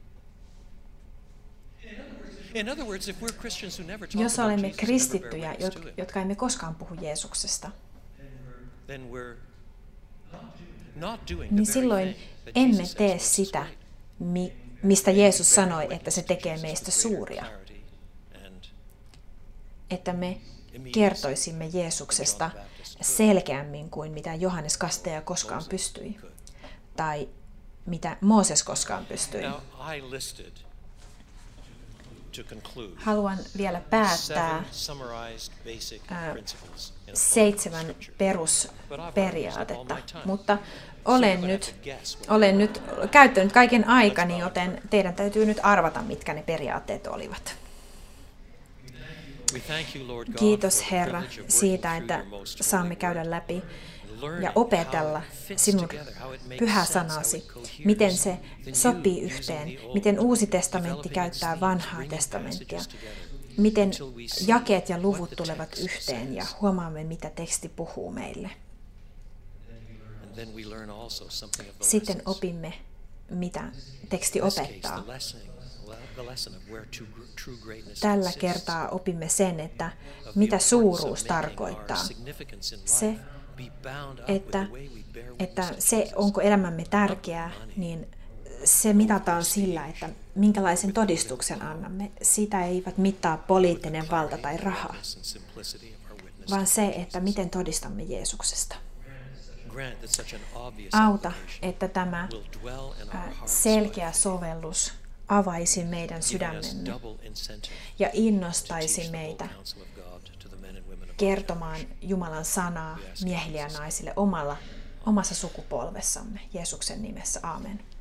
Jos olemme kristittyjä, jotka emme koskaan puhu Jeesuksesta, niin silloin emme tee sitä, mistä Jeesus sanoi, että se tekee meistä suuria. Että me kertoisimme Jeesuksesta selkeämmin kuin mitä Johannes Kastaja koskaan pystyi, tai mitä Mooses koskaan pystyi. Haluan vielä päättää ää, seitsemän perusperiaatetta, mutta olen nyt, olen nyt käyttänyt kaiken aikani, joten teidän täytyy nyt arvata, mitkä ne periaatteet olivat. Kiitos Herra siitä, että saamme käydä läpi ja opetella sinun pyhä sanasi, miten se sopii yhteen, miten Uusi testamentti käyttää vanhaa testamenttia, miten jakeet ja luvut tulevat yhteen ja huomaamme, mitä teksti puhuu meille. Sitten opimme, mitä teksti opettaa. Tällä kertaa opimme sen, että mitä suuruus tarkoittaa. Se, että, että se, onko elämämme tärkeää, niin se mitataan sillä, että minkälaisen todistuksen annamme. Sitä eivät mittaa poliittinen valta tai raha, vaan se, että miten todistamme Jeesuksesta. Auta, että tämä selkeä sovellus avaisi meidän sydämemme ja innostaisi meitä kertomaan Jumalan sanaa miehille ja naisille omalla, omassa sukupolvessamme. Jeesuksen nimessä, aamen.